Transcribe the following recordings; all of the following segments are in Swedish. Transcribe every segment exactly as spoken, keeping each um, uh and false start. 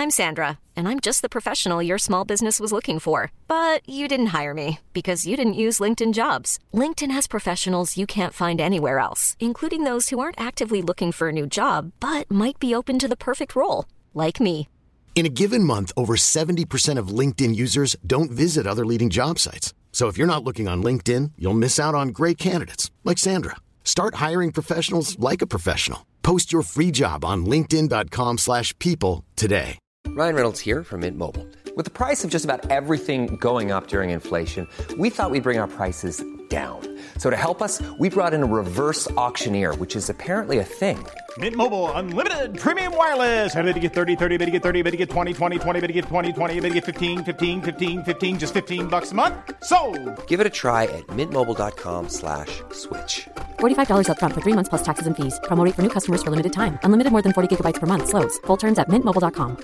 I'm Sandra, and I'm just the professional your small business was looking for. But you didn't hire me because you didn't use LinkedIn Jobs. LinkedIn has professionals you can't find anywhere else, including those who aren't actively looking for a new job, but might be open to the perfect role, like me. In a given month, over seventy percent of LinkedIn users don't visit other leading job sites. So if you're not looking on LinkedIn, you'll miss out on great candidates like Sandra. Start hiring professionals like a professional. Post your free job on linkedin dot com slash people today. Ryan Reynolds here from Mint Mobile. With the price of just about everything going up during inflation, we thought we'd bring our prices down. So to help us, we brought in a reverse auctioneer, which is apparently a thing. Mint Mobile Unlimited Premium Wireless. How to get thirty, thirty, how to get thirty, how to get twenty, twenty, twenty, how to get twenty, twenty, how to get fifteen, fifteen, fifteen, fifteen, just fifteen bucks a month? Sold! Give it a try at mintmobile.com slash switch. forty-five dollars up front for three months plus taxes and fees. Promo rate for new customers for limited time. Unlimited more than forty gigabytes per month. Slows full terms at mint mobile dot com.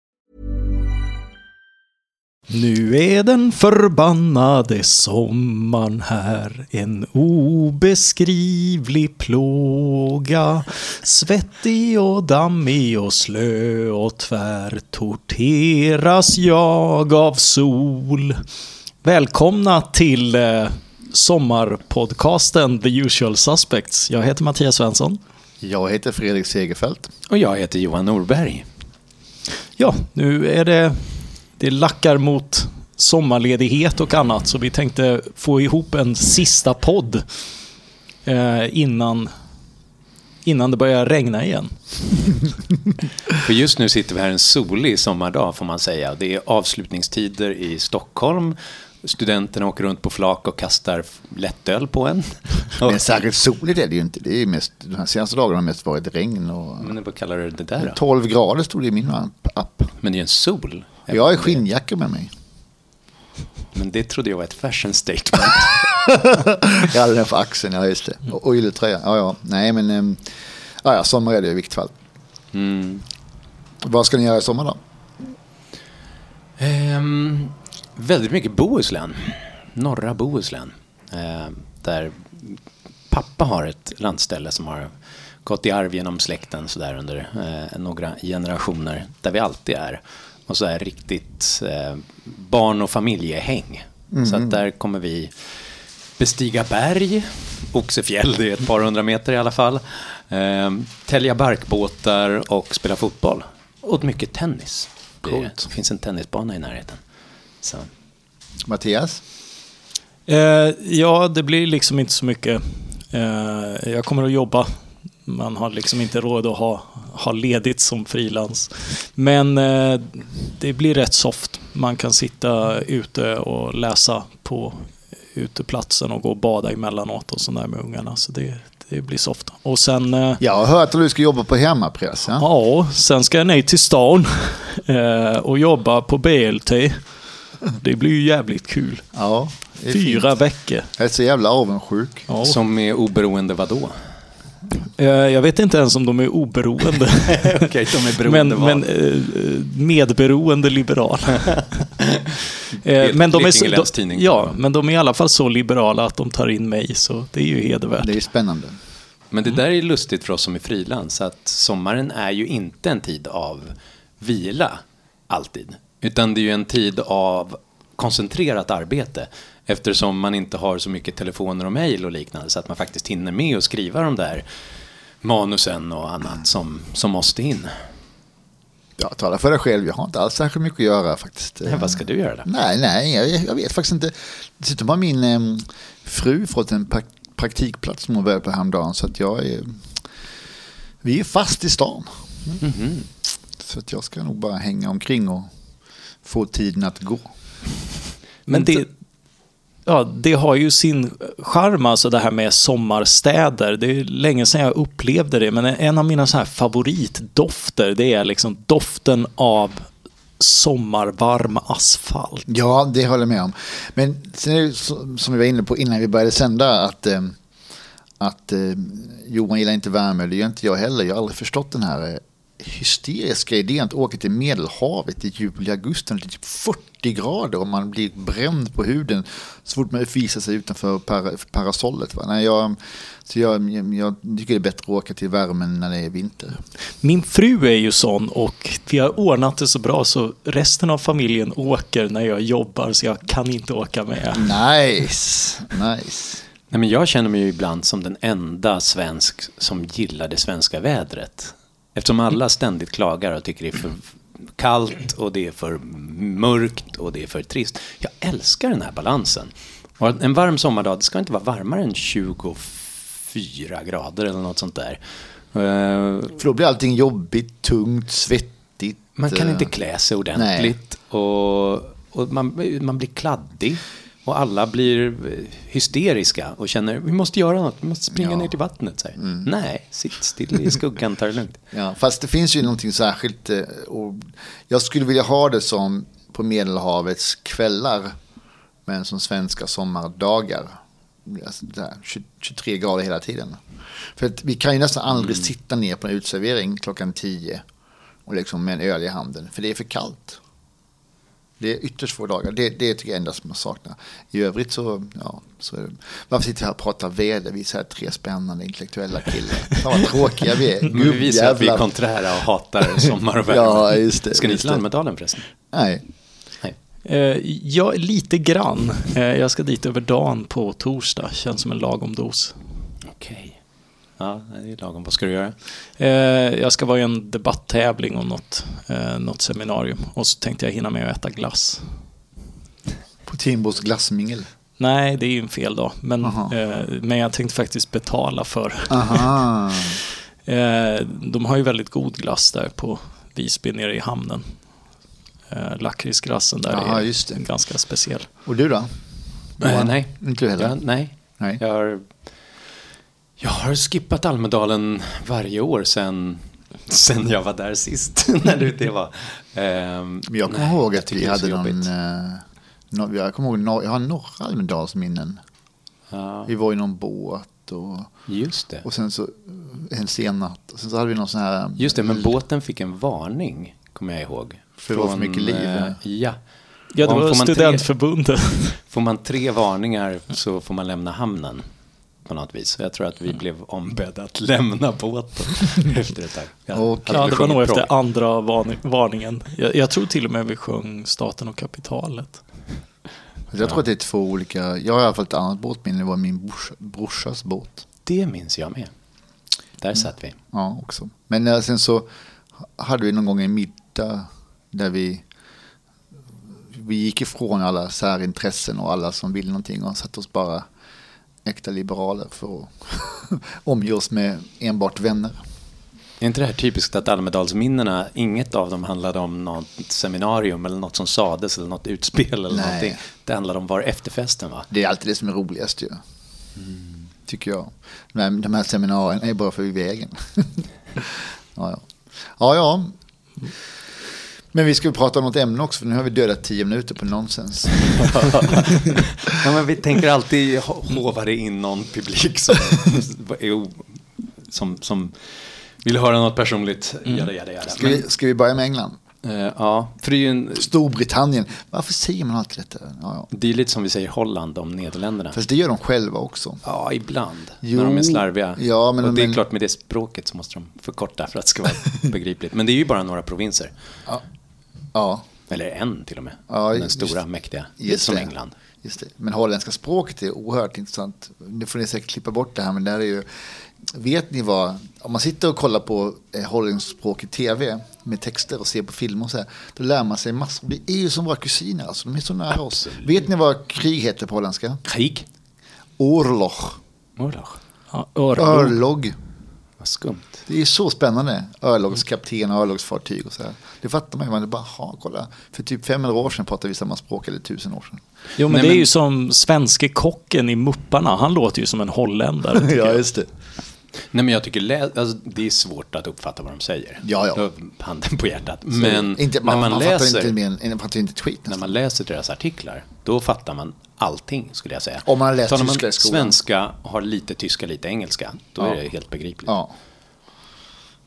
Nu är den förbannade sommaren här, en obeskrivlig plåga, svettig och dammig och slö och tvär torteras jag av sol. Välkomna till eh, sommarpodcasten The Usual Suspects. Jag heter Mattias Svensson. Jag heter Fredrik Segerfeldt. Och jag heter Johan Norberg. Ja, nu är det Det lackar mot sommarledighet och annat, så vi tänkte få ihop en sista podd eh, innan, innan det börjar regna igen. För just nu sitter vi här en solig sommardag, får man säga. Det är avslutningstider i Stockholm. Studenterna åker runt på flak och kastar lättöl på en. Men särskilt soligt är det ju inte. Det är mest, de här senaste dagarna har mest varit regn. Och men vad kallar du det där då? tolv grader stod det i min app. Men det är en sol. Jag har skinnjacka med mig. Men det trodde jag var ett fashion statement. Jag hade den för axeln, ja just det. Och, och ylletröja. Ja, ja. Nej, men äm, ja, ja, sommar är det i vilket fall. Mm. Vad ska ni göra i sommar då? Um, väldigt mycket Bohuslän. Norra Bohuslän. Uh, där pappa har ett landställe som har gått i arv genom släkten så där under uh, några generationer. Där vi alltid är. Och så är riktigt uh, barn- och familjehäng. Mm. Så att där kommer vi bestiga berg, Oxefjäll, det är ett par hundra meter i alla fall. Uh, tälja barkbåtar och spela fotboll. Och mycket tennis. Det, det finns en tennisbana i närheten. Så. Mattias? Eh, ja, det blir liksom inte så mycket. Eh, jag kommer att jobba. Man har liksom inte råd att ha, ha ledigt som frilans. Men eh, det blir rätt soft. Man kan sitta ute och läsa på uteplatsen och gå och bada emellanåt och sådär med ungarna. Så det, det blir soft. Och sen, eh, jag har hört att du ska jobba på hemmapress. Ja, ja sen ska jag ner till stan eh, och jobba på B L T. Det blir ju jävligt kul. Ja, Fyra fint. veckor. Jag är så jävla avundsjuk. Ja. Som är oberoende vadå? Uh, jag vet inte ens om de är oberoende. Okej, de är beroende men, men uh, medberoende liberal. uh, men de är så, de, ja, men de är i alla fall så liberala att de tar in mig, så det är ju hedervärt. Det är spännande. Men det där är lustigt för oss som är frilans, att sommaren är ju inte en tid av vila alltid, utan det är ju en tid av koncentrerat arbete, eftersom man inte har så mycket telefoner och mejl och liknande, så att man faktiskt hinner med att skriva de där manusen och annat som, som måste in. Ja, tala för dig själv. Jag har inte alls särskilt mycket att göra faktiskt. Nej, vad ska du göra då? Nej, nej, jag, jag vet faktiskt inte. Dessutom har min eh, fru fått en pra- praktikplats som hon var på häromdagen, så att jag är, vi är fast i stan. Mm. Mm-hmm. Så att jag ska nog bara hänga omkring och få tiden att gå. Men det, ja, det har ju sin charm, alltså det här med sommarstäder. Det är länge sedan jag upplevde det, men en av mina så här favoritdofter, det är liksom doften av sommarvarm asfalt. Ja, det håller jag med om. Men sen är det som vi var inne på innan vi började sända, att, att Johan gillar inte värme. Det gör inte jag heller. Jag har aldrig förstått den här hysteriska idén att åka till Medelhavet i juli, augusti, det är typ fyrtio grader och man blir bränd på huden så fort man visar sig utanför par- parasollet. Va? Nej, jag, så jag, jag tycker det är bättre att åka till värmen när det är vinter. Min fru är ju sån och vi har ordnat det så bra så resten av familjen åker när jag jobbar så jag kan inte åka med. Nice, nice. Nej, men jag känner mig ju ibland som den enda svensk som gillar det svenska vädret. Eftersom alla ständigt klagar och tycker det är för kallt och det är för mörkt och det är för trist. Jag älskar den här balansen. Och en varm sommardag, det ska inte vara varmare än tjugofyra grader eller något sånt där. För då blir allting jobbigt, tungt, svettigt. Man kan inte klä sig ordentligt och, och man, man blir kladdig. Och alla blir hysteriska och känner vi måste göra något, vi måste springa ja. ner till vattnet. Så mm. Nej, sitt still i skuggan, ta det lugnt. Ja, fast det finns ju någonting särskilt. Och jag skulle vilja ha det som på Medelhavets kvällar, men som svenska sommardagar. Alltså där, tjugotre grader hela tiden. För att vi kan ju nästan aldrig mm. sitta ner på en utservering klockan tio och liksom med en öl i handen, för det är för kallt. Det är ytterst få dagar. Det, det tycker jag endast som jag saknar. I övrigt så, ja, så är det. Varför sitter vi här och pratar väder? Vi är så här tre spännande intellektuella killar. Ja, vad tråkiga vi är. Men vi visar att vi är konträra och hatar sommar och värme. Ja, just det. Ska ni till Almedalen förresten? Nej. Nej. Eh, ja, lite grann. Eh, jag ska dit över dagen på torsdag. Känns som en lagom dos. Okej. Okay. Ja, det är lagom. Vad ska du göra? Eh, jag ska vara i en debatttävling om något, eh, något seminarium. Och så tänkte jag hinna med att äta glass. På Timbros glassmingel? Nej, det är ju en fel dag. Men, eh, men jag tänkte faktiskt betala för. Aha. eh, de har ju väldigt god glass där på Visby nere i hamnen. Eh, lakritsglassen där Aha, är just det. ganska speciell. Och du då? Eh, nej. Inte du heller? Ja, nej. nej. Jag har... Jag har skippat Almedalen varje år sen, sen jag var där sist. när det, det var. Um, jag kommer nej, ihåg att vi hade någon... Uh, no, jag kommer ihåg, no, jag har några Almedalsminnen. Ja. Vi var i någon båt och... Just det. Och sen så en sen natt. Och sen så hade vi någon sån här... Just det, men båten fick en varning, kommer jag ihåg. För det var för mycket liv. Uh, ja. Ja, det var studentförbundet. Får man tre varningar så får man lämna hamnen. På något vis. Jag tror att vi blev ombedda att lämna båten efter ett tag. Ja, och, ja, det var nog efter andra varning, varningen. Jag, jag tror till och med vi sjöng Staten och kapitalet. Jag tror ja. att det är två olika... Jag har i alla fall ett annat båtminne. Det var min brors, brorsas båt. Det minns jag med. Där mm. satt vi. Ja, också. Men sen så hade vi någon gång en middag där vi vi gick ifrån alla särintressen och alla som vill någonting och satt oss bara äkta liberaler för att omge oss med enbart vänner. Är inte det här typiskt att Almedalsminnena, inget av dem handlade om något seminarium eller något som sades eller något utspel eller Nej. någonting. Det handlade om var efterfesten, va? Det är alltid det som är roligast ju. Mm. Tycker jag. Men de här seminarierna är bara för i vägen. ja, ja. Ja, ja. Men vi ska prata om något ämne också, för nu har vi dödat tio minuter på nonsens. ja, men vi tänker alltid hova det in någon publik som, som, som vill höra något personligt. Mm. Jada, jada, jada. Ska, vi, ska vi börja med England? Uh, ja, för det är ju en... Storbritannien. Varför säger man alltid detta? Ja, ja. Det är lite som vi säger Holland om Nederländerna. Fast det gör de själva också. Ja, ibland. Jo. När de är slarviga. Ja, men, och det är men... klart, med det språket så måste de förkorta för att det ska vara begripligt. Men det är ju bara några provinser. Ja. Ja. Eller en till och med. Ja, den stora, just, mäktiga. Just som det. England. Just det. Men holländska språket är oerhört intressant. Nu får ni säkert klippa bort det här, men där är ju... Vet ni vad? Om man sitter och kollar på eh, holländsk språk i tv med texter och ser på film och så här, då lär man sig massor. Det är ju som våra kusiner, alltså. De är så nära Absolut. oss. Vet ni vad krig heter på holländska? Krig? Oorlog. Oorlog? Ja, örlog. Vad skumt. Det är så spännande. Örlogskapten och örlogsfartyg och så här. Det fattar man ju. Man är bara, ha, kolla. För typ femhundra år sedan pratade vi samma språk, eller tusen år sedan. Jo, men Nej, det är men... ju som svenske kocken i Mupparna. Han låter ju som en holländare. ja, just det. Nej, men jag tycker lä- alltså, det är svårt att uppfatta vad de säger. Ja, ja. Handen på hjärtat. Men inte, man, när man, man läser inte mer, man fattar inte ett skit, när man läser deras artiklar, då fattar man allting, skulle jag säga. Om man läser man tyska i skolan. Svenska, har lite tyska, lite engelska, då ja. är det helt begripligt. Ja.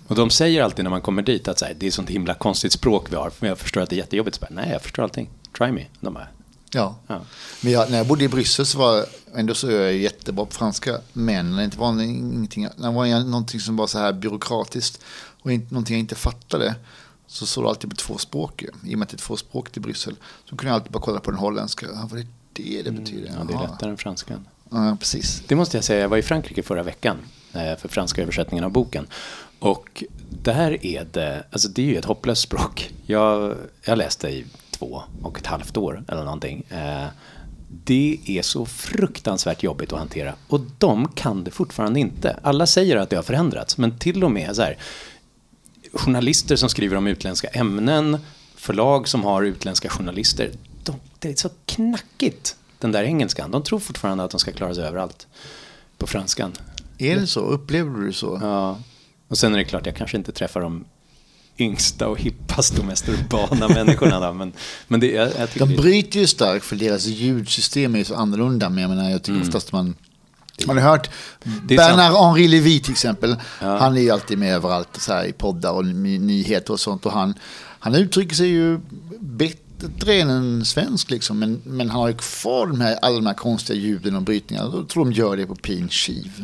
Och de säger alltid när man kommer dit att så här, det är sånt himla konstigt språk vi har. Men jag förstår att det är jättejobbigt. Så bara, nej, jag förstår allting. Try me. De bara, ja. ja. Men jag, när jag bodde i Bryssel så var ändå så är jag jättebra på franska. Men när det inte var ingenting, när det var någonting som var så här byråkratiskt och inte, någonting jag inte fattade, så såg det alltid på två språk. I och med att det är två språk i Bryssel så kunde jag alltid bara kolla på den holländska. Ja, vad är det det betyder? Mm, ja, det är lättare än franskan. Ja, precis. Det måste jag säga. Jag var i Frankrike förra veckan för franska översättningen av boken. Och där är det, alltså det är ju ett hopplöst språk. Jag, jag läste i två och ett halvt år eller någonting. Det är så fruktansvärt jobbigt att hantera. Och de kan det fortfarande inte. Alla säger att det har förändrats. Men till och med så här, journalister som skriver om utländska ämnen, förlag som har utländska journalister, de, det är så knackigt, den där engelskan. De tror fortfarande att de ska klara sig överallt på franskan. Är det så? Upplever du det så? Ja. Och sen är det klart, jag kanske inte träffar de yngsta och hippaste och mest urbana människorna då, men, men det, jag, jag tycker de det... bryter ju starkt för deras ljudsystem är så annorlunda, men jag menar, jag tycker mm. oftast man man har hört Bernard-Henri Lévy till exempel. Ja. Han är ju alltid med överallt så här, i poddar och nyheter och sånt, och han, han uttrycker sig ju bättre än en svensk liksom, men, men han har ju kvar de här, alla de här konstiga ljuden och brytningarna. Jag tror de gör det på pin skiv.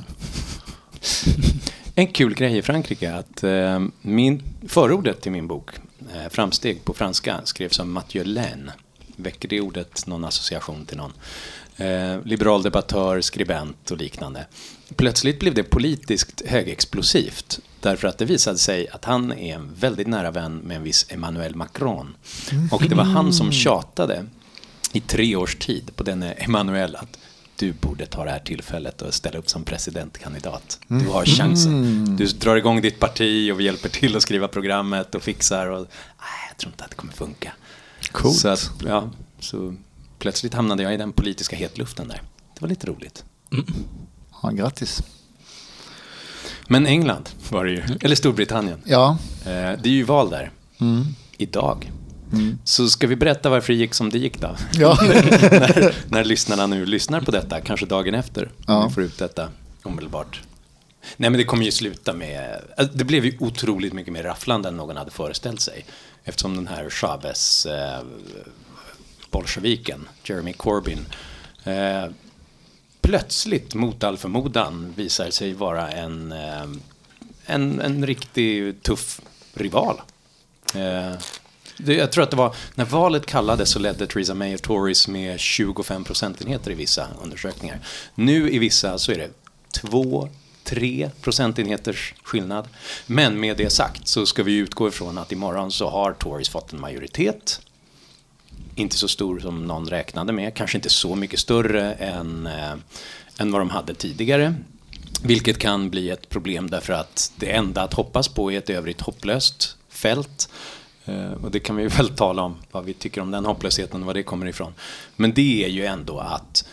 En kul grej i Frankrike är att eh, min, förordet till min bok eh, Framsteg på franska skrevs av Mathieu Laine. Väcker det ordet någon association till någon? Eh, liberal debattör, skribent och liknande. Plötsligt blev det politiskt högexplosivt därför att det visade sig att han är en väldigt nära vän med en viss Emmanuel Macron. Och det var han som tjatade i tre års tid på denne Emmanuel att du borde ta det här tillfället och ställa upp som presidentkandidat. Du har chansen. Du drar igång ditt parti och vi hjälper till att skriva programmet och fixar. Och, nej, jag tror inte att det kommer funka. Coolt. Så, att, ja, så plötsligt hamnade jag i den politiska hetluften där. Det var lite roligt. Mm. Ja, grattis. Men England var det ju. Eller Storbritannien. Ja. Det är ju val där. Mm. Idag. Mm. Så ska vi berätta varför det gick som det gick då? Ja. när, när lyssnarna nu lyssnar på detta, kanske dagen efter, ja. Om vi får ut detta omedelbart. Nej, men det kommer ju sluta med, det blev ju otroligt mycket mer rafflande än någon hade föreställt sig, eftersom den här Chavez eh, bolsjeviken, Jeremy Corbyn, eh, plötsligt mot all förmodan visar sig vara en, eh, en, en riktigt tuff rival. Eh, Det, jag tror att det var, när valet kallades så ledde Theresa May och Tories med tjugofem procentenheter i vissa undersökningar. Nu i vissa så är det två, tre procentenheters skillnad. Men med det sagt så ska vi utgå ifrån att imorgon så har Tories fått en majoritet. Inte så stor som någon räknade med, kanske inte så mycket större än, äh, än vad de hade tidigare. Vilket kan bli ett problem därför att det enda att hoppas på är ett övrigt hopplöst fält. Uh, och det kan vi väl tala om, vad vi tycker om den hopplösheten och var det kommer ifrån. Men det är ju ändå att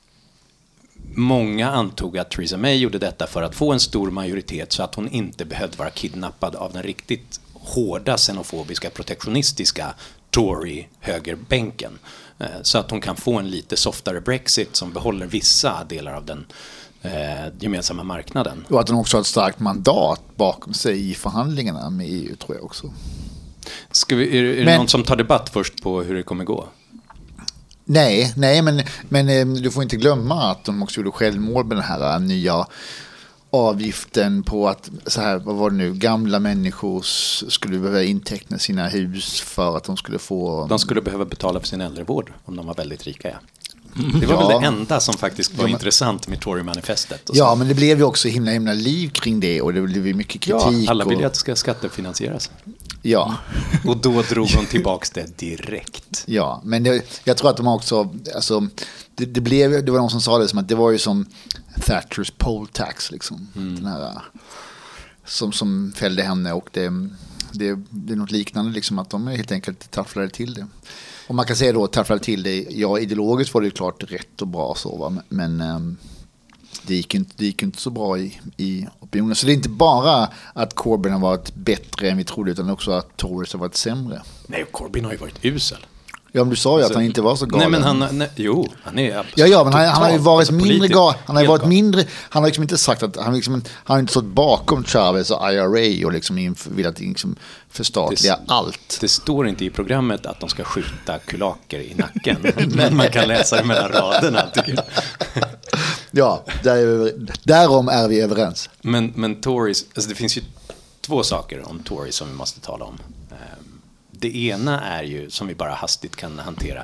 många antog att Theresa May gjorde detta för att få en stor majoritet så att hon inte behövde vara kidnappad av den riktigt hårda xenofobiska protektionistiska Tory-högerbänken. Uh, så att hon kan få en lite softare Brexit som behåller vissa delar av den uh, gemensamma marknaden. Och att hon också har ett starkt mandat bakom sig i förhandlingarna med E U, tror jag också. Ska vi, är är men, det någon som tar debatt först på hur det kommer gå? Nej, nej men, men du får inte glömma att de också gjorde självmål med den här nya avgiften på att, så här, vad var det nu, gamla människor skulle behöva inteckna sina hus för att de skulle få... De skulle behöva betala för sin äldrevård om de var väldigt rika, ja. Det var ja. väl det enda som faktiskt var ja, men, intressant med Tory-manifestet. Ja, men det blev ju också himla himla liv kring det och det blev ju mycket kritik. Ja, alla vill ju och... att det ska skattefinansieras. Ja. Och då drog de tillbaka det direkt. Ja, men det, jag tror att de också, alltså, det, det, blev, det var någon som sa det som att det var ju som Thatchers poll tax liksom. Mm. Den här, som, som fällde henne och det, det, det är något liknande liksom, att de helt enkelt tafflade till det. Och man kan säga då tafflade till det, ja, ideologiskt var det klart rätt och bra så, va? Men um, det, gick inte, det gick inte så bra i, i opinionen. Så det är inte bara att Corbyn har varit bättre än vi trodde, utan också att Tories har varit sämre. Nej, Corbyn har ju varit usel. Ja, men du sa ju alltså, att han inte var så galen. Nej, men han, nej, jo, han är absolut. Ja, ja, men han, han har ju varit alltså, mindre galen. Han har ju varit galen. mindre, han har liksom inte sagt att, han liksom, han har inte stått bakom Chavez och I R A och liksom vill att liksom förstatliga det, allt. Det står inte i programmet att de ska skjuta kulaker i nacken, men man kan läsa det mellan raderna, tycker jag. Ja, där är vi, därom är vi överens. Men, men Tories, alltså det finns ju två saker om Tories som vi måste tala om. Det ena är ju, som vi bara hastigt kan hantera,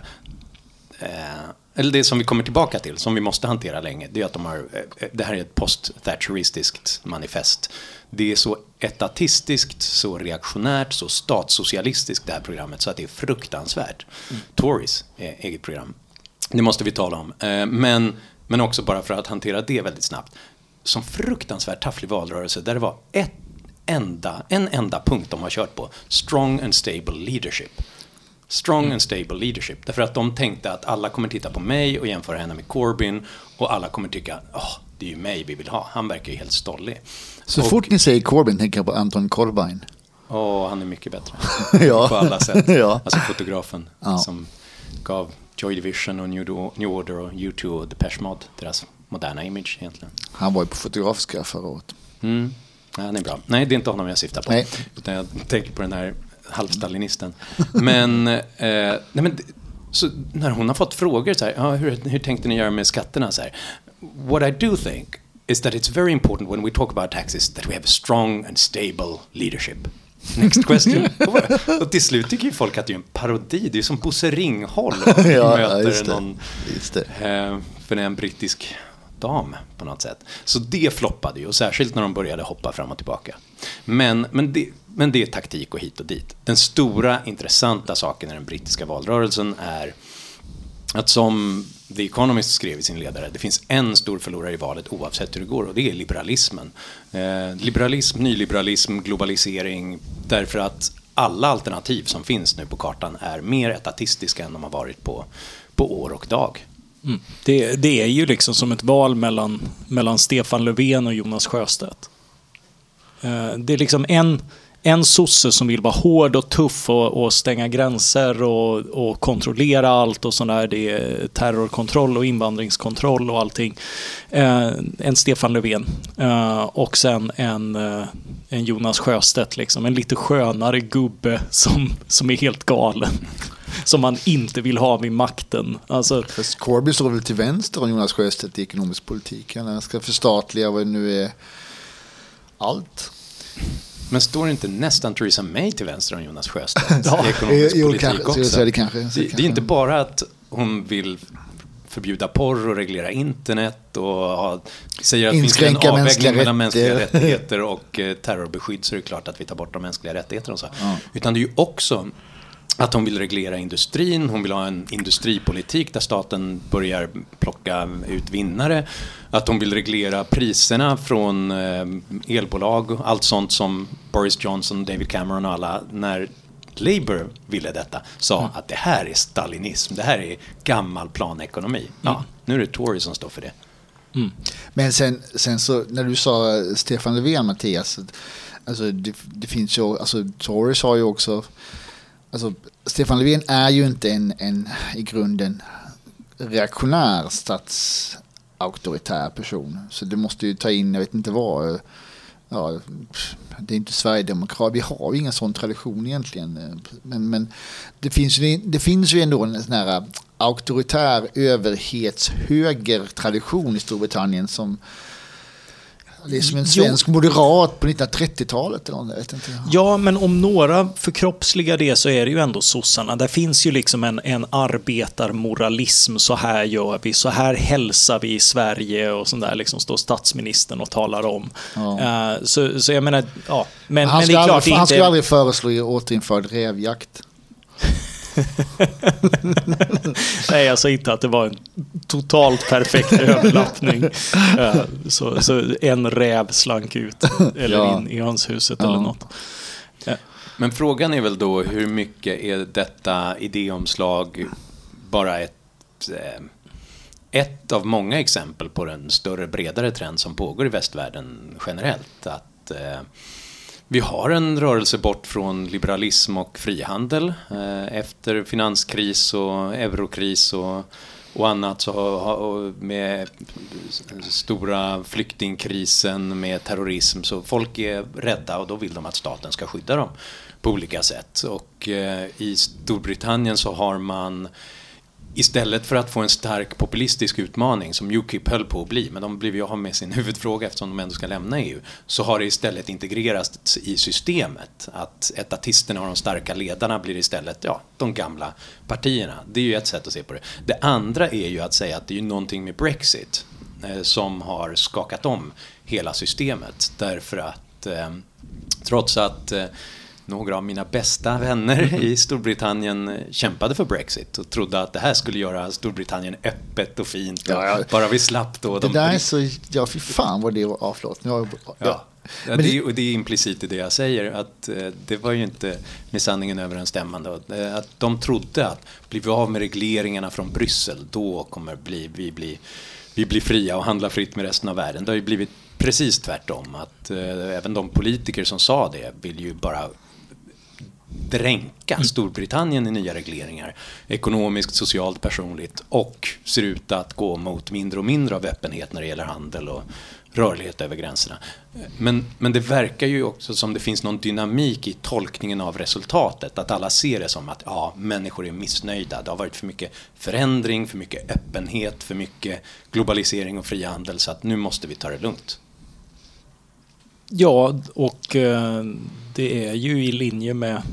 eller det som vi kommer tillbaka till, som vi måste hantera länge, det är att de har, det här är ett post-thatcheristiskt manifest. Det är så etatistiskt, så reaktionärt, så statssocialistiskt det här programmet, så att det är fruktansvärt. Mm. Tories är eget program. Det måste vi tala om. Men, men också bara för att hantera det väldigt snabbt. Som fruktansvärt tafflig valrörelse där det var ett enda, en enda punkt de har kört på. Strong and stable leadership. Strong mm. and stable leadership. Därför att de tänkte att alla kommer titta på mig och jämföra henne med Corbyn. Och alla kommer tycka, oh, det är ju mig vi vill ha. Han verkar ju helt stollig. Så och, fort ni säger Corbyn tänker jag på Anton Corbijn. Åh, oh, han är mycket bättre. Ja. På alla sätt. Ja. Alltså fotografen ja. som gav Joy Division och New, New Order och U två och Depeche Mode deras moderna image egentligen. Han var ju på Fotografiska förra året. Mm. Ja, han är bra. Nej, det är inte honom jag syftar på. Nej. Utan jag tänker på den här halvstalinisten. Men, eh, nej, men så när hon har fått frågor så här, ja, hur, hur tänkte ni göra med skatterna? Så här, what I do think is that it's very important when we talk about taxes that we have a strong and stable leadership. Next question. Och till slut tycker ju folk att det är en parodi. Det är som Bosse Ringholm ja, möter just det. någon Just det. Eh, för det är en brittisk dam på något sätt. Så det floppade ju, och särskilt när de började hoppa fram och tillbaka. Men, men, det, men det är taktik och hit och dit. Den stora intressanta saken i den brittiska valrörelsen är att, som The Economist skrev i sin ledare, det finns en stor förlorare i valet oavsett hur det går, och det är liberalismen. Eh, liberalism, nyliberalism, globalisering, därför att alla alternativ som finns nu på kartan är mer etatistiska än de har varit på, på år och dag. Mm. Det, det är ju liksom som ett val mellan, mellan Stefan Löfven och Jonas Sjöstedt. Eh, det är liksom en, en sosse som vill vara hård och tuff och, och stänga gränser och, och kontrollera allt och sådär. Det är terrorkontroll och invandringskontroll och allting. Eh, en Stefan Löfven. Eh, och sen en, eh, en Jonas Sjöstedt. Liksom. En lite skönare gubbe som, som är helt galen. Som man inte vill ha vid makten. Alltså, Fast Corbyn står väl till vänster om Jonas Sjöstedt i ekonomisk politik. Han ska förstatliga vad det nu är allt. Men står inte nästan Theresa May till vänster om Jonas Sjöstedt ja, i ekonomisk jo, politik kanske, också? Så är det, kanske, det, det är inte bara att hon vill förbjuda porr och reglera internet och ha, säger att det finns en avvägning mellan mänskliga rättigheter och eh, terrorbeskydd, så är det klart att vi tar bort de mänskliga rättigheterna och så. Ja. Utan det är ju också att hon vill reglera industrin, hon vill ha en industripolitik där staten börjar plocka ut vinnare, att hon vill reglera priserna från eh, elbolag och allt sånt som Boris Johnson, David Cameron och alla, när Labour ville detta, sa mm. att det här är stalinism, det här är gammal planekonomi. Mm. Ja, nu är det Tories som står för det. Mm. Men sen, sen så, när du sa Stefan Löfven, Mattias, alltså det, det finns ju, alltså Tories har ju också, alltså Stefan Löfven är ju inte en, en i grunden reaktionär statsauktoritär person, så det måste ju ta in, jag vet inte vad, ja, det är inte Sverigedemokrat, vi har ju ingen sån tradition egentligen, men, men det, finns ju, det finns ju ändå en sån här auktoritär överhetshöger-tradition i Storbritannien som det är som en svensk jo. moderat på nittonhundratrettiotalet eller något, jag vet inte. Ja, men om några förkroppsliga det så är det ju ändå sossarna. Där finns ju liksom en, en arbetarmoralism, så här gör vi, så här hälsar vi i Sverige och sånt där liksom står statsministern och talar om. Ja. Uh, så, så jag menar, ja. Men, han men det är klart aldrig, han inte... skulle aldrig föreslå återinförd rävjakt. Nej, jag sa inte att det var en totalt perfekt överlappning. uh, så, så en räv slank ut eller ja. in i hönshuset ja. eller något. Uh. Men frågan är väl då, hur mycket är detta idéomslag bara ett eh, ett av många exempel på den större, bredare trend som pågår i västvärlden generellt, att eh, Vi har en rörelse bort från liberalism och frihandel. Efter finanskris och eurokris och, och annat, så och med stora flyktingkrisen, med terrorism, så folk är rädda och då vill de att staten ska skydda dem på olika sätt. Och i Storbritannien så har man, istället för att få en stark populistisk utmaning som U K I P höll på att bli, men de blev ju av med sin huvudfråga eftersom de ändå ska lämna E U, så har det istället integrerats i systemet att etatisterna och de starka ledarna blir istället ja, de gamla partierna. Det är ju ett sätt att se på det. Det andra är ju att säga att det är ju någonting med Brexit eh, som har skakat om hela systemet, därför att eh, trots att eh, några av mina bästa vänner i Storbritannien kämpade för Brexit och trodde att det här skulle göra Storbritannien öppet och fint. Och ja, ja. Bara vi slapp då. Det de där är så, ja fy fan vad det var avflåt. Ja, ja. Ja. Ja, det, är, och det är implicit i det jag säger, att eh, det var ju inte med sanningen överensstämmande. Eh, att de trodde att blir vi av med regleringarna från Bryssel, då kommer bli, vi, bli, vi bli fria och handla fritt med resten av världen. Det har ju blivit precis tvärtom. Att eh, även de politiker som sa det vill ju bara dränka Storbritannien i nya regleringar, ekonomiskt, socialt, personligt, och ser ut att gå mot mindre och mindre av öppenhet när det gäller handel och rörlighet över gränserna. Men, men det verkar ju också som det finns någon dynamik i tolkningen av resultatet, att alla ser det som att ja, människor är missnöjda. Det har varit för mycket förändring, för mycket öppenhet, för mycket globalisering och frihandel, så att nu måste vi ta det lugnt. Ja, och eh, det är ju i linje med,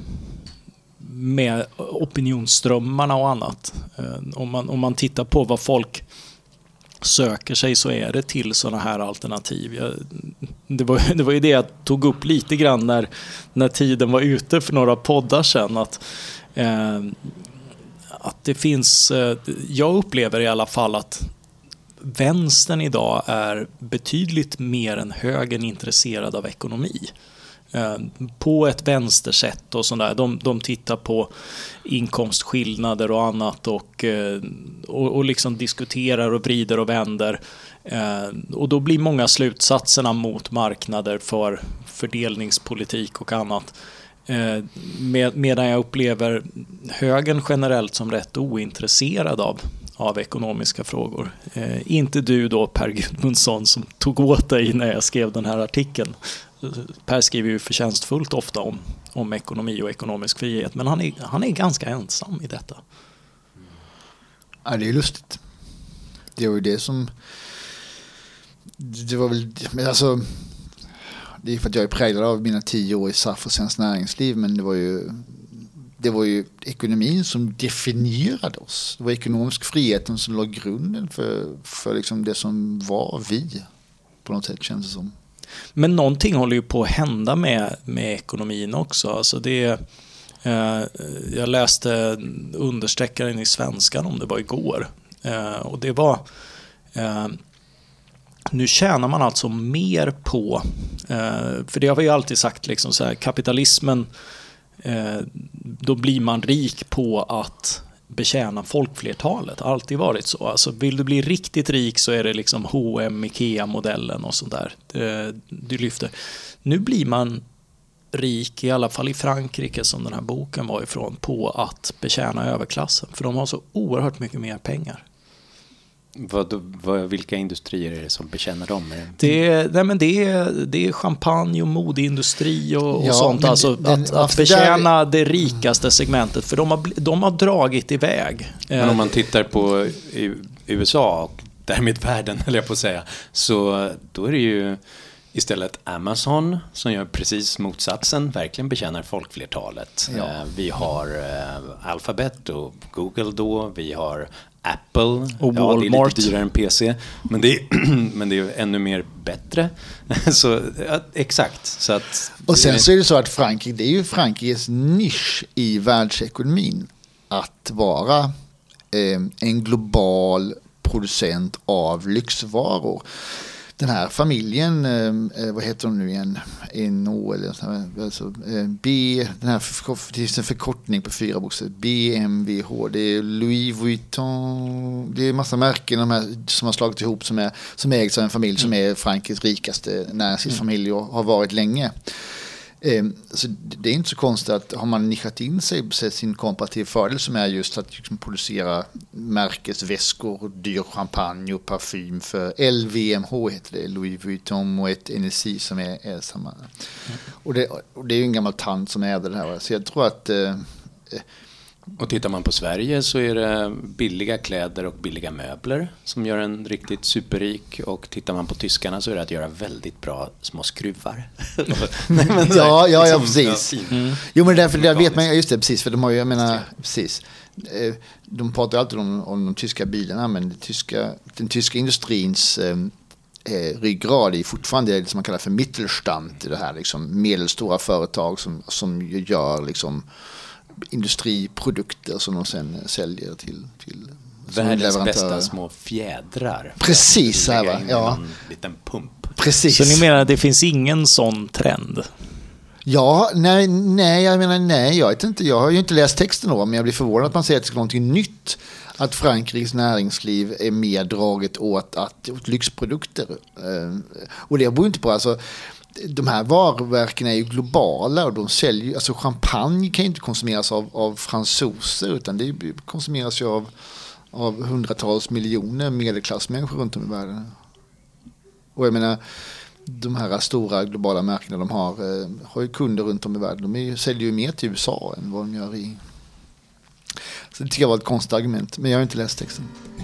med opinionsströmmarna och annat. Eh, om, man, om man tittar på vad folk söker sig, så är det till sådana här alternativ. Jag, det, var, det var ju det jag tog upp lite grann när, när tiden var ute för några poddar sedan. Att, eh, att det finns, eh, jag upplever i alla fall att vänstern idag är betydligt mer än högern intresserad av ekonomi. Eh, på ett vänstersätt och sådär. De, de tittar på inkomstskillnader och annat och, eh, och, och liksom diskuterar och vrider och vänder. Eh, och då blir många slutsatserna mot marknader för fördelningspolitik och annat. Eh, med, medan jag upplever högern generellt som rätt ointresserad av av ekonomiska frågor. Eh, inte du då, Per Gudmundsson, som tog åt dig när jag skrev den här artikeln. Per skriver ju förtjänstfullt ofta om, om ekonomi och ekonomisk frihet, men han är, han är ganska ensam i detta. Ja, det är lustigt. Det var ju det som... Det var väl... Men alltså, det är för att jag är präglad av mina tio år i S A F och Svenskt Näringsliv, men det var ju... Det var ju ekonomin som definierade oss. Det var ekonomisk friheten som låg grunden för, för liksom det som var vi. På något sätt känns det som. Men någonting håller ju på att hända med, med ekonomin också. Alltså det, eh, jag läste understreckaren i Svenskan om det var igår. Eh, och det var... Eh, nu tjänar man alltså mer på... Eh, för det har vi ju alltid sagt, liksom så här, kapitalismen... då blir man rik på att betjäna folkflertalet. Alltid varit så. Alltså, vill du bli riktigt rik så är det liksom H och M, Ikea-modellen och sånt där. Du lyfter. Nu blir man rik, i alla fall i Frankrike som den här boken var ifrån, på att betjäna överklassen. För de har så oerhört mycket mer pengar. Vad, vad, vilka industrier är det som bekänner dem? Det är, nej men det är, det är champagne och modeindustri och, och ja, sånt. Alltså, den, att, att betjäna det rikaste segmentet. För de har, de har dragit iväg. Men om man tittar på U S A och därmed världen, eller jag på att säga, så då är det ju istället Amazon som gör precis motsatsen, verkligen betjänar folkflertalet. Ja. Vi har Alphabet och Google då, vi har Apple, och ja, Walmart. Det är lite dyrare än P C, men det är, men det är ännu mer bättre. Så ja, exakt. Så att, och sen så är det så att Frankrike, det är ju Frankrikes nisch i världsekonomin att vara eh, en global producent av lyxvaror. Den här familjen, eh, vad heter de nu igen? N O eller alltså, eh, B, den här för, det är en förkortning på fyra bokstäver. B M W H, det är Louis Vuitton, det är en massa märken de här, som har slagit ihop som, är, som ägs av en familj som är Frankrikes rikaste näringslivsfamilj och har varit länge. Eh, så det är inte så konstigt att har man nischat in sig på sin komparativ fördel som är just att liksom producera märkesväskor, dyr champagne och parfym för L V M H heter det, Louis Vuitton och ett N S I som är, är samma. Mm. Och, det, och det är ju en gammal tant som är det här. Så jag tror att... Eh, Och tittar man på Sverige så är det billiga kläder och billiga möbler som gör en riktigt superrik. Och tittar man på tyskarna så är det att göra väldigt bra små skruvar. Nej, men så, ja, ja, ja, precis. Mm. Jo, men därför där vet man just det precis, för de har ju, jag menar, precis. De pratar alltid om, om de tyska bilarna, men det tyska, den tyska industrins eh, ryggrad är fortfarande det som man kallar för Mittelstand, det här liksom medelstora företag som, som gör liksom industriprodukter som de sen säljer till, till världens bästa små fjädrar. Precis så här, va? Ja. En liten pump. Precis. Så ni menar att det finns ingen sån trend? Ja, nej, nej, jag menar nej, jag vet inte, jag har ju inte läst texten då, men jag blir förvånad att man säger att det är någonting nytt, att Frankrikes näringsliv är mer draget åt, att, åt lyxprodukter. Och det beror inte på, alltså de här varumärken är ju globala och de säljer, alltså champagne kan ju inte konsumeras av, av fransoser, utan det konsumeras ju av, av hundratals miljoner medelklassmänniskor runt om i världen. Och jag menar, de här stora globala märkena de har, eh, har ju kunder runt om i världen. De är ju, säljer ju mer till U S A än vad de gör i... Så det tycker jag var ett konstigt argument, men jag har inte läst texten.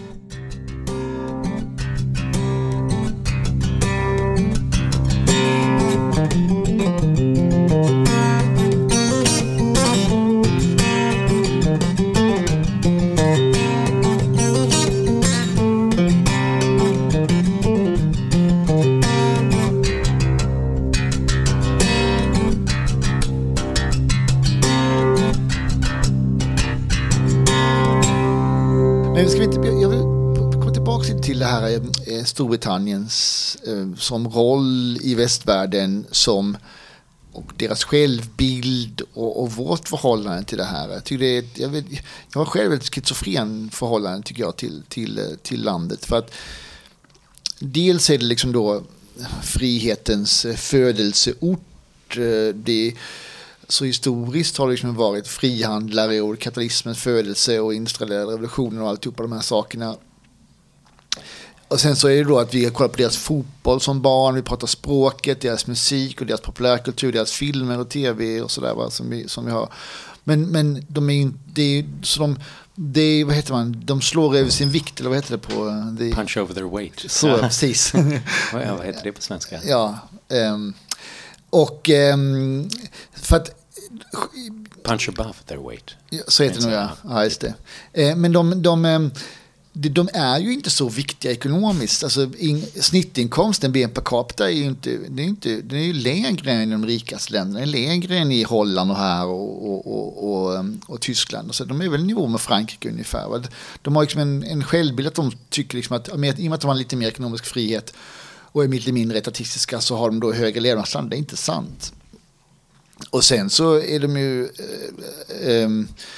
Storbritanniens eh, som roll i västvärlden som, och deras självbild och, och vårt förhållande till det här. Jag, tycker det är, jag, vet, jag har själv ett schizofren förhållande tycker jag till, till, till landet. För att dels är det liksom då frihetens födelseort. Det, så historiskt har det liksom varit frihandlare och kapitalismens födelse och industriella revolutionen och alltihopa de här sakerna. Och sen så är det då att vi har kollat på deras fotboll som barn, vi pratar språket, deras musik och deras populärkultur, deras filmer och tv och sådär, va, som vi, som vi har. Men, men de är ju inte, så de, det, vad heter man, de slår över sin vikt, eller vad heter det på? Det, punch over their weight. Så, ja. Precis. Ja, vad heter det på svenska? Ja, um, och um, för att punch above their weight. Så heter det nog, ja. Ja, just det. Uh, men de... de de är ju inte så viktiga ekonomiskt. Alltså in, snittinkomsten B N P per capita är ju inte, det är inte, den är ju lägre än i de rikaste länderna. Den är lägre än i Holland och här och, och, och, och, och Tyskland. Så de är väl i nivå med Frankrike ungefär. De har liksom en, en självbild att de tycker liksom att i och med att de har lite mer ekonomisk frihet och är lite mindre etatistiska så har de då högre levnadsstandard. Det är inte sant. Och sen så är de ju... Äh, äh,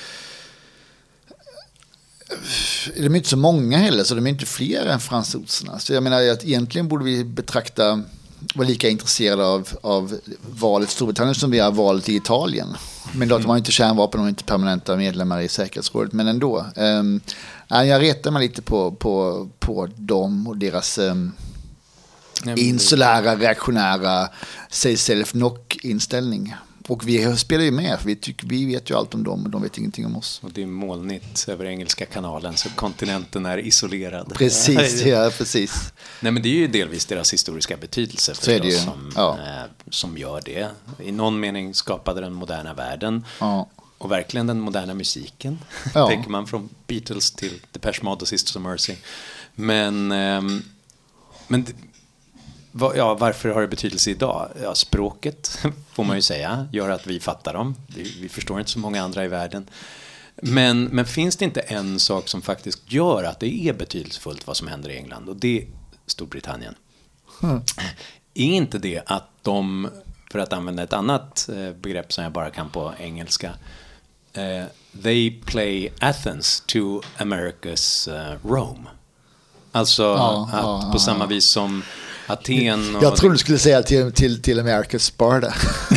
de är inte så många heller, så de är inte fler än fransoserna. Så jag menar att egentligen borde vi betrakta, vara lika intresserade av, av valet i Storbritannien som vi har valet i Italien. Men då att de har inte kärnvapen och inte permanenta medlemmar i säkerhetsrådet, men ändå. Um, jag retar mig lite på, på, på dem och deras um, insulära, reaktionära, say self knock inställning. Och vi spelar ju med, för vi, tycker, vi vet ju allt om dem och de vet ingenting om oss. Och det är molnigt över Engelska kanalen, så kontinenten är isolerad. Precis, ja, precis. Nej, men det är ju delvis deras historiska betydelse för så är det ju. Som, ja. eh, som gör det. I någon mening skapade den moderna världen. Ja. Och verkligen den moderna musiken. Ja. Tänker man från Beatles till Depeche Mode och Sisters of Mercy. Men... Eh, men ja, varför har det betydelse idag? Ja, språket får man ju säga gör att vi fattar dem. Vi förstår inte så många andra i världen. Men, men finns det inte en sak som faktiskt gör att det är betydelsefullt vad som händer i England, och det är Storbritannien. Mm. Är inte det att de, för att använda ett annat begrepp som jag bara kan på engelska, uh, they play Athens to America's uh, Rome. Alltså ja, att ja, på samma vis som Aten och... Jag tror du skulle säga till, till, till America Sparta.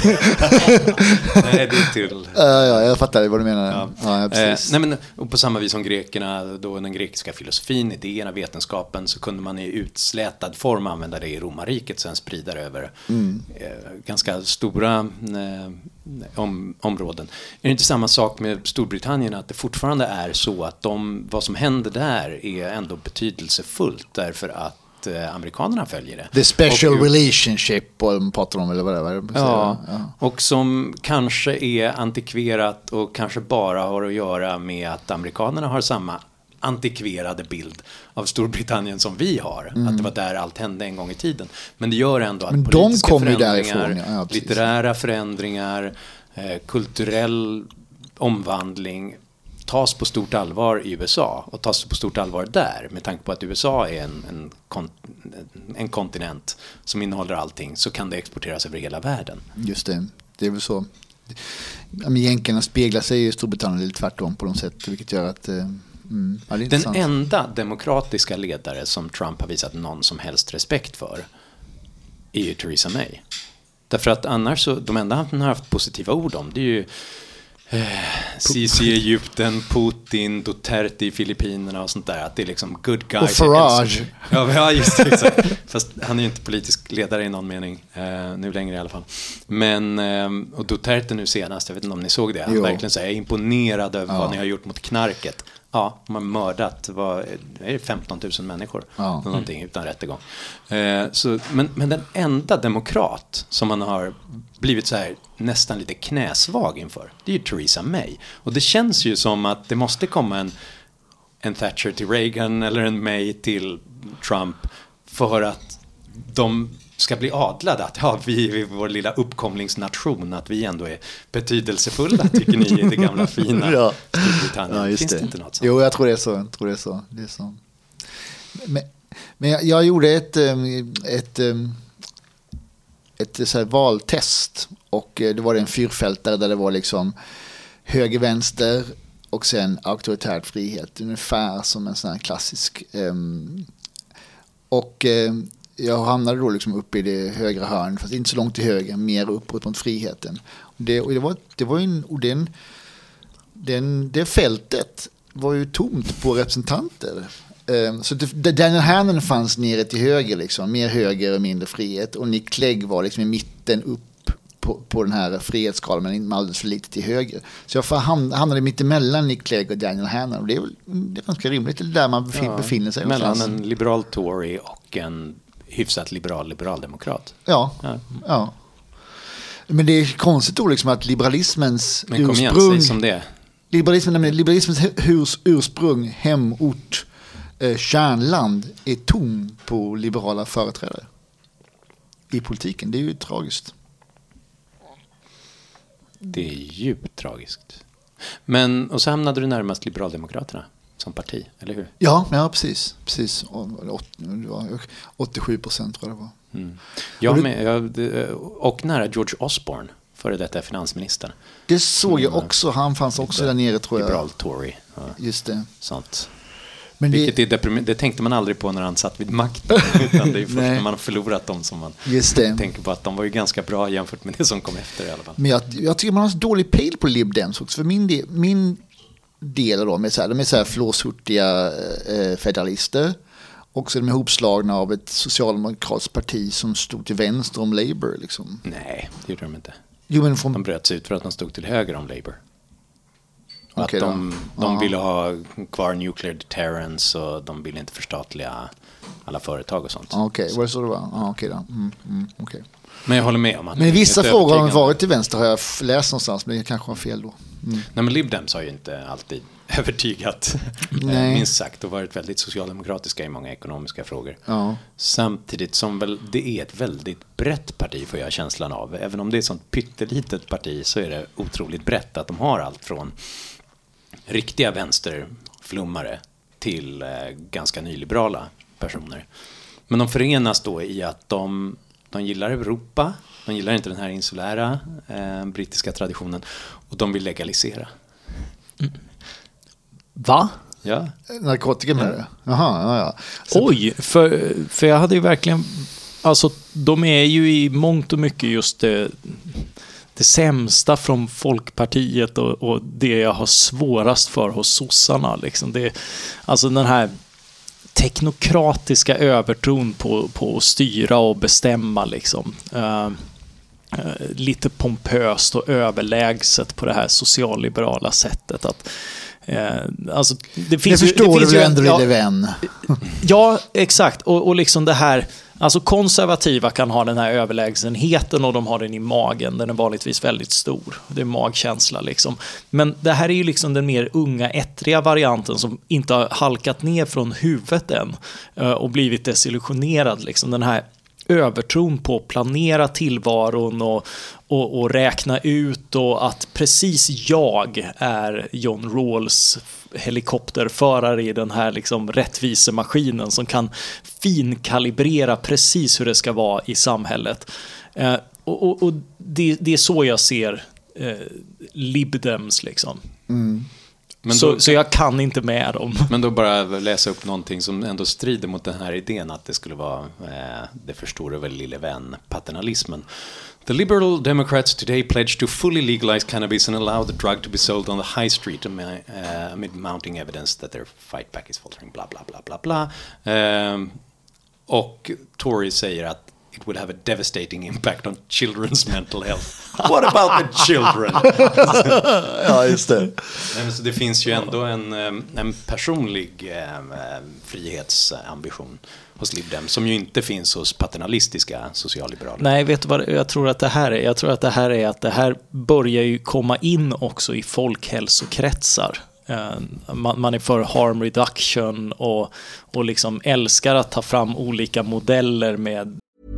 Nej, det är till... Uh, ja, jag fattar vad du menar. Ja. Ja, precis. Eh, nej, men, och på samma vis som grekerna, då den grekiska filosofin, idéerna, vetenskapen, så kunde man i utslätad form använda det i romarriket, sen sprida det över mm. eh, ganska stora eh, om, områden. Är det inte samma sak med Storbritannien, att det fortfarande är så att de, vad som händer där är ändå betydelsefullt därför att amerikanerna följer det. The special och, relationship och de pratar om, eller vad det var. Ja, ja, och som kanske är antikverat och kanske bara har att göra med att amerikanerna har samma antikverade bild av Storbritannien som vi har. Mm. Att det var där allt hände en gång i tiden. Men det gör ändå att Men politiska de förändringar, ja, litterära förändringar, eh, kulturell omvandling tas på stort allvar i U S A och tas på stort allvar där, med tanke på att U S A är en, en, kon, en kontinent som innehåller allting, så kan det exporteras över hela världen. Just det, det är väl så. Jänkarna speglar sig i Storbritannien lite tvärtom på något sätt, vilket gör att mm, ja, det är den enda demokratiska ledare som Trump har visat någon som helst respekt för är ju Theresa May. Därför att annars så, de enda han har haft positiva ord om, det är ju Sisi i Egypten, Putin, Duterte i Filippinerna och sånt där, att det är liksom good guys. Och Farage. Ja, ja, just det, exakt. Fast han är ju inte politisk ledare i någon mening eh, nu längre i alla fall. Men eh, och Duterte nu senast, jag vet inte om ni såg det, han jo. verkligen så här, är imponerad över ja. vad ni har gjort mot knarket. Ja, man har mördat vad är det, femton tusen människor ja. någonting mm. utan rättegång. Eh, så, men, men den enda demokrat som man har blivit så här nästan lite knäsvag inför, det är ju Theresa May. Och det känns ju som att det måste komma en, en Thatcher till Reagan eller en May till Trump för att de ska bli adlade, att ja, vi är vår lilla uppkomlingsnation, att vi ändå är betydelsefulla, tycker ni, i det gamla fina ja. Storbritannien. Ja, just Finns det. det inte något sånt? Jo, jag tror det är så. Jag tror det är så. Det är så. Men, men jag, jag gjorde ett, ett, ett, ett så här valtest, och det var en fyrfältare där det var liksom höger, vänster och sen auktoritär frihet, ungefär som en sån här klassisk. Och jag hamnade då liksom uppe i det högra hörn, fast inte så långt till höger, mer uppåt mot friheten. Och det, och det var, det var en, och den, den, det fältet var ju tomt på representanter. Så det, Daniel Hannan fanns nere till höger, liksom, mer höger och mindre frihet. Och Nick Clegg var liksom i mitten upp på, på den här frihetsskalan, men inte alldeles för lite till höger. Så jag hamnade mitt emellan Nick Clegg och Daniel Hannan. Och det är, det är ganska rimligt, det är där man befinner, ja, befinner sig. Mellan någonstans. En liberal Tory och en hyfsat liberal liberaldemokrat. Ja, ja. ja. Men det är konstigt då liksom att liberalismens Men kom igen, ursprung... säg som det. Liberalismen, liberalismens hus, ursprung, hemort, eh, kärnland är tom på liberala företrädare i politiken. Det är ju tragiskt. Det är djupt tragiskt. Men, och så hamnade du närmast Liberaldemokraterna som parti, eller hur? Ja, ja precis. precis. åttiosju procent tror jag det var. Mm. Jag med, jag, och nära George Osborne, före detta finansministern. Det såg jag också. Han fanns också där nere, tror jag. Liberal Tory. Ja. Just det. Sånt. Men Vilket det, är deprim- det tänkte man aldrig på när han satt vid makten. Utan det är först när man har förlorat dem som man tänker på att de var ju ganska bra jämfört med det som kom efter i alla fall. Men jag, jag tycker man har så dålig pejl på Lib Dems också. För min del, min del av dem är så här, de är så här flåshurtiga eh, federalister. Och så är de ihopslagna av ett socialdemokratiskt parti som stod till vänster om Labour. Liksom. Nej, det gjorde de inte. Jo, men från... De bröts ut för att de stod till höger om Labour. Och okay, att de, de ja. ville ha kvar nuclear deterrence och de ville inte förstatliga alla företag och sånt. Okej, okay. Var det så det var? Ah, okay, då. Mm, mm, okay. Men jag håller med om att... Men vissa frågor har varit till vänster, har jag läst någonstans, men det kanske var fel då. Mm. Nej, men Lib Dems har ju inte alltid övertygat, minst sagt, och varit väldigt socialdemokratiska i många ekonomiska frågor. Ja. Samtidigt som väl det är ett väldigt brett parti, får jag känslan av. Även om det är ett sånt pyttelitet parti så är det otroligt brett, att de har allt från riktiga vänsterflummare till eh, ganska nyliberala personer. Men de förenas då i att de, de gillar Europa, de gillar inte den här insulära eh, brittiska traditionen, och de vill legalisera. Mm. Va? Ja. Narkotika med det? Jaha, ja, ja. Så... Oj, för, för jag hade ju verkligen alltså de är ju i mångt och mycket just det, det sämsta från Folkpartiet och, och det jag har svårast för hos sossarna. Liksom. Det, alltså den här teknokratiska övertron på, på att styra och bestämma liksom. Uh, uh, lite pompöst och överlägset på det här socialliberala sättet att uh, alltså, det finns det förstår ju, det finns du ju ändå, ja, lille vän. Ja, exakt. Och, och liksom det här, alltså konservativa kan ha den här överlägsenheten och de har den i magen. Den är vanligtvis väldigt stor. Det är magkänsla liksom. Men det här är ju liksom den mer unga, ettriga varianten som inte har halkat ner från huvudet än och blivit desillusionerad liksom. Den här övertron på att planera tillvaron och, och, och räkna ut och att precis jag är John Rawls helikopterförare i den här liksom rättvisemaskinen som kan finkalibrera precis hur det ska vara i samhället. Eh, och och, och det, det är så jag ser eh, libdems liksom. Mm. Men så, då, så jag kan inte med dem. Men då bara läsa upp någonting som ändå strider mot den här idén att det skulle vara, eh, det förstår du väl lille vän, paternalismen. The liberal Democrats today pledged to fully legalize cannabis and allow the drug to be sold on the high street amid, uh, amid mounting evidence that their fight back is faltering, bla bla bla bla bla. Um, och Tory säger att it would have a devastating impact on children's mental health. What about the children? Ja, just det. Men så det finns ju ändå en, en personlig eh, frihetsambition hos Libdem som ju inte finns hos paternalistiska socialliberaler. Nej, vet du vad jag tror att det här är? Jag tror att det här är att det här börjar ju komma in också i folkhälsokretsar. Man, man är för harm reduction och, och liksom älskar att ta fram olika modeller med.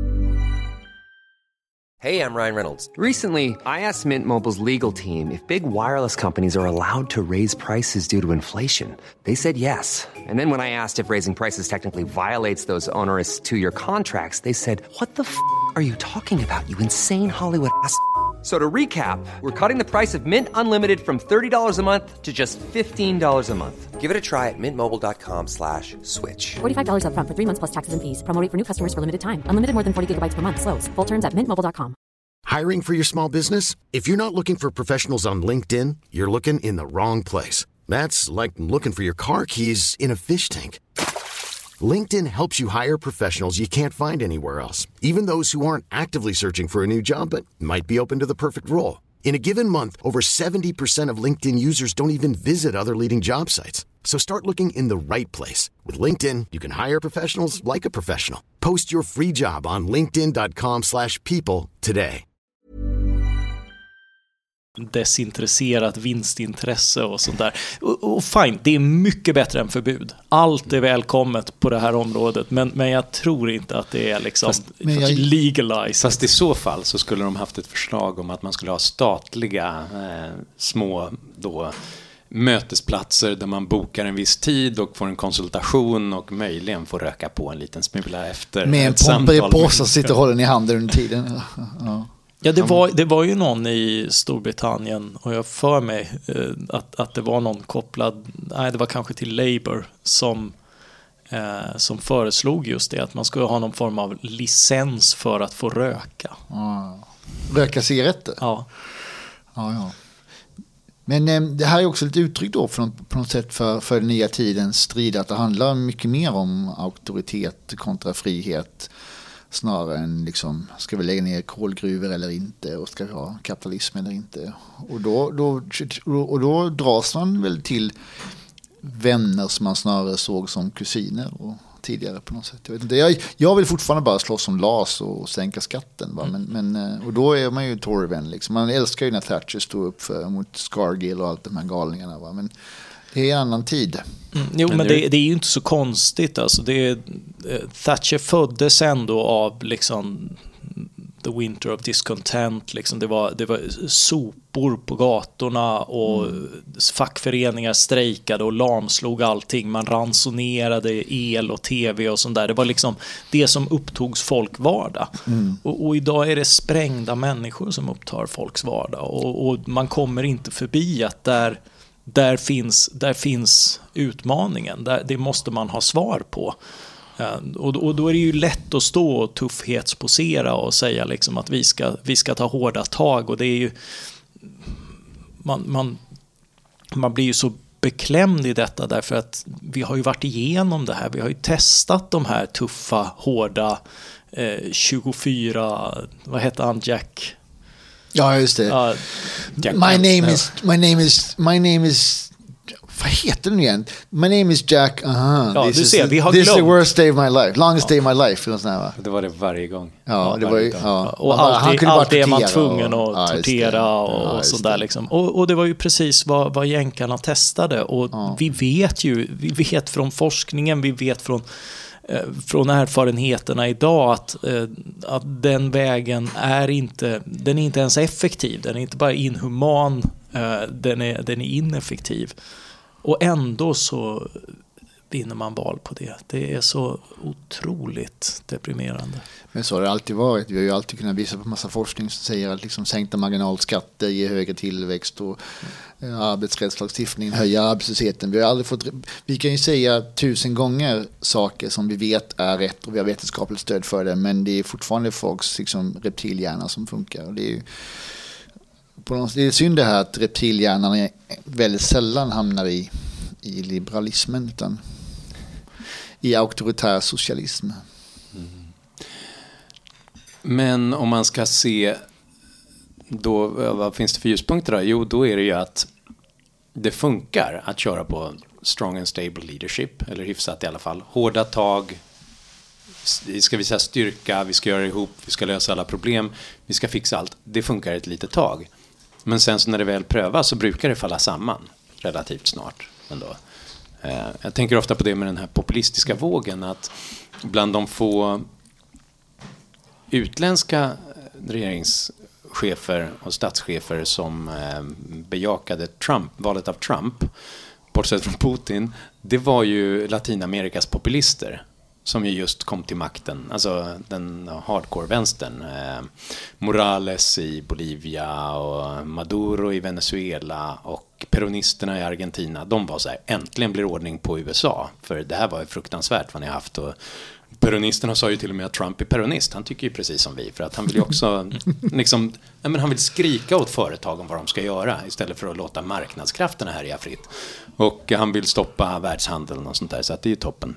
Hey, I'm Ryan Reynolds. Recently, I asked Mint Mobile's legal team if big wireless companies are allowed to raise prices due to inflation. They said yes. And then when I asked if raising prices technically violates those onerous two-year contracts, they said, what the f*** are you talking about, you insane Hollywood ass f- So to recap, we're cutting the price of Mint Unlimited from thirty dollars a month to just fifteen dollars a month. Give it a try at mintmobile.com slash switch. forty-five dollars up front for three months plus taxes and fees. Promo rate for new customers for limited time. Unlimited more than forty gigabytes per month. Slows full terms at mint mobile dot com. Hiring for your small business? If you're not looking for professionals on LinkedIn, you're looking in the wrong place. That's like looking for your car keys in a fish tank. LinkedIn helps you hire professionals you can't find anywhere else, even those who aren't actively searching for a new job but might be open to the perfect role. In a given month, over seventy percent of LinkedIn users don't even visit other leading job sites. So start looking in the right place. With LinkedIn, you can hire professionals like a professional. Post your free job on linkedin dot com slash people today. Desintresserat vinstintresse och sånt där. Och, och fine, det är mycket bättre än förbud. Allt är välkommet på det här området, men, men jag tror inte att det är liksom fast, jag, legalized. Fast i så fall så skulle de haft ett förslag om att man skulle ha statliga eh, små då mötesplatser där man bokar en viss tid och får en konsultation och möjligen får röka på en liten smula efter. Med en pomper i påse sitter och håller den i handen under tiden. Ja. Ja, det var, det var ju någon i Storbritannien och jag för mig eh, att, att det var någon kopplad, nej det var kanske till Labour som, eh, som föreslog just det, att man skulle ha någon form av licens för att få röka. Ah. Röka cigaretter? Ja. Ja, ja. Men eh, det här är också ett uttryck då för något, på något sätt för, för den nya tidens strid, att det handlar mycket mer om auktoritet kontra frihet. Snarare än liksom, ska vi lägga ner kolgruvor eller inte, och ska vi ha kapitalism eller inte. Och då, då, och då dras man väl till vänner som man snarare såg som kusiner och tidigare på något sätt. Jag, vet inte. Jag, jag vill fortfarande bara slåss som L A S och sänka skatten. Va? Men, men, och då är man ju Tory-vän. Liksom. Man älskar ju när Thatcher stod upp för, mot Scargill och allt de här galningarna. Va? Men det är en annan tid. Mm, jo, men det, det är ju inte så konstigt. Alltså. Det är, Thatcher föddes ändå av liksom the winter of discontent. Liksom. Det, var, det var sopor på gatorna och mm. fackföreningar strejkade och lamslog allting. Man ransonerade el och tv och sånt där. Det var liksom det som upptogs folk vardag. Mm. Och, och idag är det sprängda människor som upptar folks vardag. Och, och man kommer inte förbi att där Där finns, där finns utmaningen. Där, det måste man ha svar på. Och, och då är det ju lätt att stå och tuffhetsposera och säga liksom att vi ska, vi ska ta hårda tag. Och det är ju... Man, man, man blir ju så beklämd i detta därför att vi har ju varit igenom det här. Vi har ju testat de här tuffa, hårda eh, tjugofyra... Vad heter han? Jack... Ja, just det. Uh, my name is... My name is... My name is... Vad heter den igen? My name is Jack. Uh-huh. Ja, this du is ser, the, vi har this is the glömt. worst day of my life. Longest ja. day of my life. Eller sån här, va? Det var det varje gång. Ja, ja det var ju... Ja. Och bara, alltid, alltid är man tvungen och, att ja, tortera och, ja, och sådär liksom. Och, och det var ju precis vad, vad jänkarna testade. Och ja. vi vet ju, vi vet från forskningen, vi vet från, eh, från erfarenheterna idag att, eh, att den vägen är inte, den är inte ens effektiv. Den är inte bara inhuman, eh, den, är, den är ineffektiv. Och ändå så vinner man val på det. Det är så otroligt deprimerande. Men så har det alltid varit. Vi har ju alltid kunnat visa på massa forskning som säger att liksom sänkta marginalskatter ger högre tillväxt och mm. arbetsrättslagstiftningen höjer arbetslösheten. Vi har aldrig fått, vi kan ju säga tusen gånger saker som vi vet är rätt och vi har vetenskapligt stöd för det, men det är fortfarande folks liksom, reptilhjärna som funkar. Och det är ju på något, det är synd det här att reptilhjärnan väldigt sällan hamnar i, i liberalismen utan i auktoritär socialism. Mm. Men om man ska se då, vad finns det för ljuspunkter då? Jo, då är det ju att det funkar att köra på strong and stable leadership, eller hyfsat i alla fall. Hårda tag, ska vi säga styrka, vi ska göra det ihop, vi ska lösa alla problem, vi ska fixa allt. Det funkar ett litet tag. Men sen så när det väl prövas så brukar det falla samman relativt snart ändå. Eh, jag tänker ofta på det med den här populistiska vågen, att bland de få utländska regeringschefer och statschefer som eh, bejakade Trump, valet av Trump, bortsett från Putin, det var ju Latinamerikas populister som ju just kom till makten, alltså den hardcore-vänstern. Eh, Morales i Bolivia och Maduro i Venezuela och peronisterna i Argentina, de var så här, äntligen blir ordning på U S A, för det här var ju fruktansvärt vad ni har haft. Och peronisterna sa ju till och med att Trump är peronist, han tycker ju precis som vi, för att han vill ju också liksom, ja, men han vill skrika åt företagen vad de ska göra istället för att låta marknadskrafterna härja fritt, och han vill stoppa världshandeln och sånt där, så att det är ju toppen.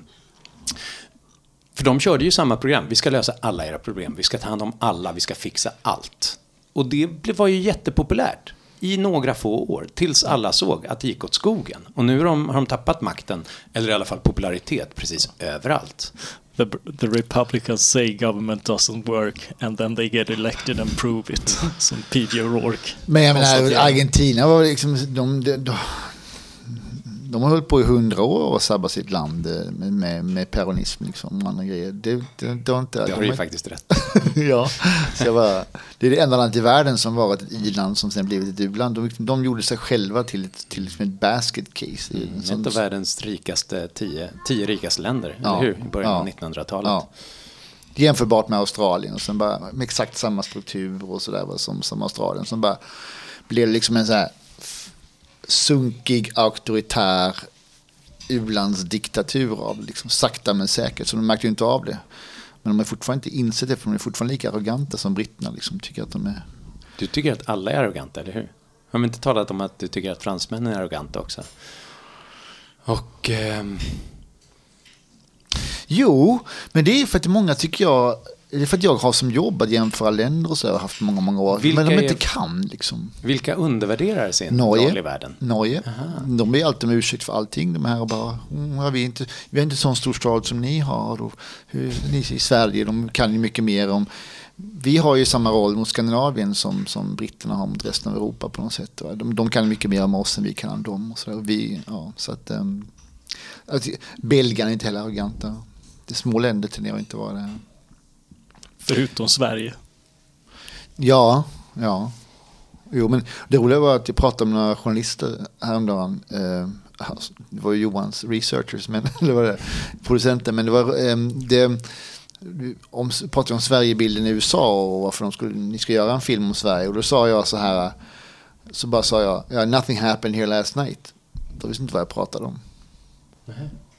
För de körde ju samma program. Vi ska lösa alla era problem. Vi ska ta hand om alla. Vi ska fixa allt. Och det var ju jättepopulärt i några få år. Tills alla såg att det gick åt skogen. Och nu har de, har de tappat makten. Eller i alla fall popularitet precis överallt. The, the Republicans say government doesn't work and then they get elected and prove it. Som P J O'Rourke. Men jag menar, Argentina var liksom... De, de, de, De har hållit på i hundra år och sabbat sitt land med, med, med peronism liksom, och andra grejer. Det, det, det, har inte, det har de ju är, faktiskt rätt. ja, så bara, det är det enda landet i världen som varit ett i-land som sen blivit ett u-land. De, de gjorde sig själva till ett, till ett basket case. Mm, som, ett av världens rikaste, tio, tio rikaste länder, ja, eller hur? I början ja, av nittonhundratalet. Ja. Jämförbart med Australien och sen bara med exakt samma struktur och sådär som, som Australien. Som bara blev liksom en så här sunkig, auktoritär u-landsdiktatur av liksom, sakta men säkert, så de märkte ju inte av det. Men de är fortfarande inte insett det, för de är fortfarande lika arroganta som britterna liksom, tycker att de är. Du tycker att alla är arroganta, eller hur? Har vi inte talat om att du tycker att fransmännen är arroganta också? Och ehm... jo, men det är för att många tycker jag, det är för att jag har som jobb att jämföra länder och så, jag har haft många, många år. Vilka men de är, inte kan liksom. Vilka undervärderar sin Norge, roll i världen? Norge. De är alltid med ursäkt för allting. De här och bara, mm, ja, vi, är inte, vi har inte sån stor stad som ni har. Och hur, ni i Sverige, de kan ju mycket mer om. Vi har ju samma roll mot Skandinavien som, som britterna har mot resten av Europa på något sätt. De, de kan mycket mer om oss än vi kan om dem. Och så där. Vi, ja, så att, um, alltså, belgarna är inte heller arroganta. Det små länder tenderar inte att vara det. Förutom Sverige. Ja, ja. Jo, men det roliga var att jag pratade med några journalister häromdagen. Eh, det var ju Johans researchers, men det var det, producenten. Men det var eh, det, om, pratade om Sverigebilden i U S A och varför de skulle, ni ska göra en film om Sverige. Och då sa jag så här, så bara sa jag, yeah, nothing happened here last night. Då visste inte vad jag pratade om. Mm.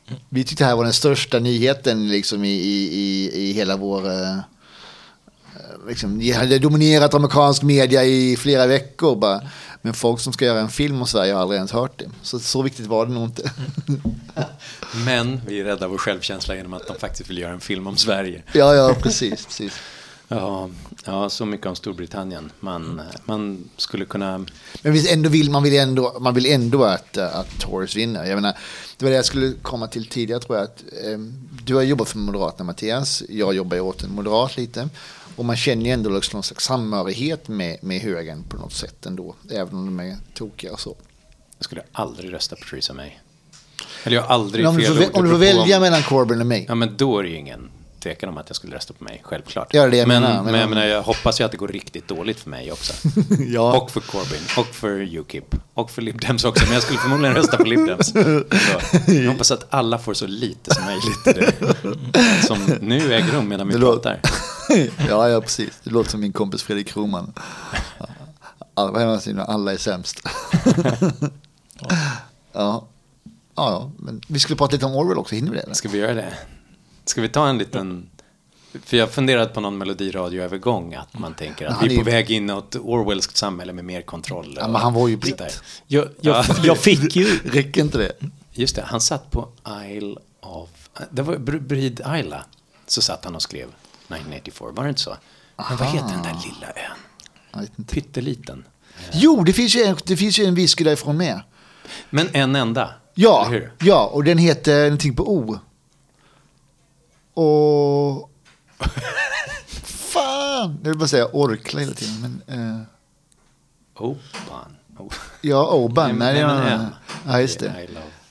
Vi tyckte det här var den största nyheten liksom i, i, i hela vår... Uh, liksom, det hade dominerat amerikansk media i flera veckor bara. Men folk som ska göra en film om Sverige har aldrig ens hört det. Så, så viktigt var det nog inte. Men vi är rädda vår självkänsla genom att de faktiskt vill göra en film om Sverige. Ja, ja, precis. precis. Ja, ja, så mycket om Storbritannien. Man, man skulle kunna... Men visst, ändå vill, man, vill ändå, man vill ändå att, att Tories vinner. Jag menar, det var det jag skulle komma till tidigare, tror jag. Att, eh, du har jobbat för Moderaterna, Mattias. Jag jobbar ju åt en moderat lite. Och man känner ju ändå liksom någon slags samhörighet med, med högern på något sätt ändå. Även om de är tokiga och så. Jag skulle aldrig rösta på Theresa May. Eller jag har aldrig om, fel du får, om du får välja om... mellan Corbyn och May. Ja, men då är det ju ingen tvekan om att jag skulle rösta på mig, självklart. Ja, det jag men, menar, men, men jag, menar, jag hoppas ju att det går riktigt dåligt för mig också. Ja. Och för Corbyn, och för U K I P, och för Lib Dems också. Men jag skulle förmodligen rösta på Lib Dems. Så jag hoppas att alla får så lite som möjligt det som nu äger rum medan vi det pratar. Ja, ja, precis. Det låter som min kompis Fredrik Kroman. Alla, alla är sämst. Ja. Ja. Ja, men vi skulle prata lite om Orwell också, hinner vi det? Eller? Ska vi göra det? Ska vi ta en liten... För jag har funderat på någon melodiradioövergång att man tänker att vi är på väg in åt Orwellskt samhälle med mer kontroll. Ja, men han var ju britt. Jag, jag, jag fick ju... Räcker inte det? Just det, han satt på Isle of... Det var Brid Isla. Så satt han och skrev nittonhundraåttiofyra, var det inte så? Men vad heter den där lilla ön? Jag vet inte. Pytteliten. Jo, det finns ju en, det finns ju en whisky därifrån med. Men en enda. Ja, ja, och den heter någonting på O. Och... Fan! Jag vill bara säga orkla hela tiden. Men, uh... Oban. Oh. Ja, Oban. Nej, nej, ja, nej, ja, just det.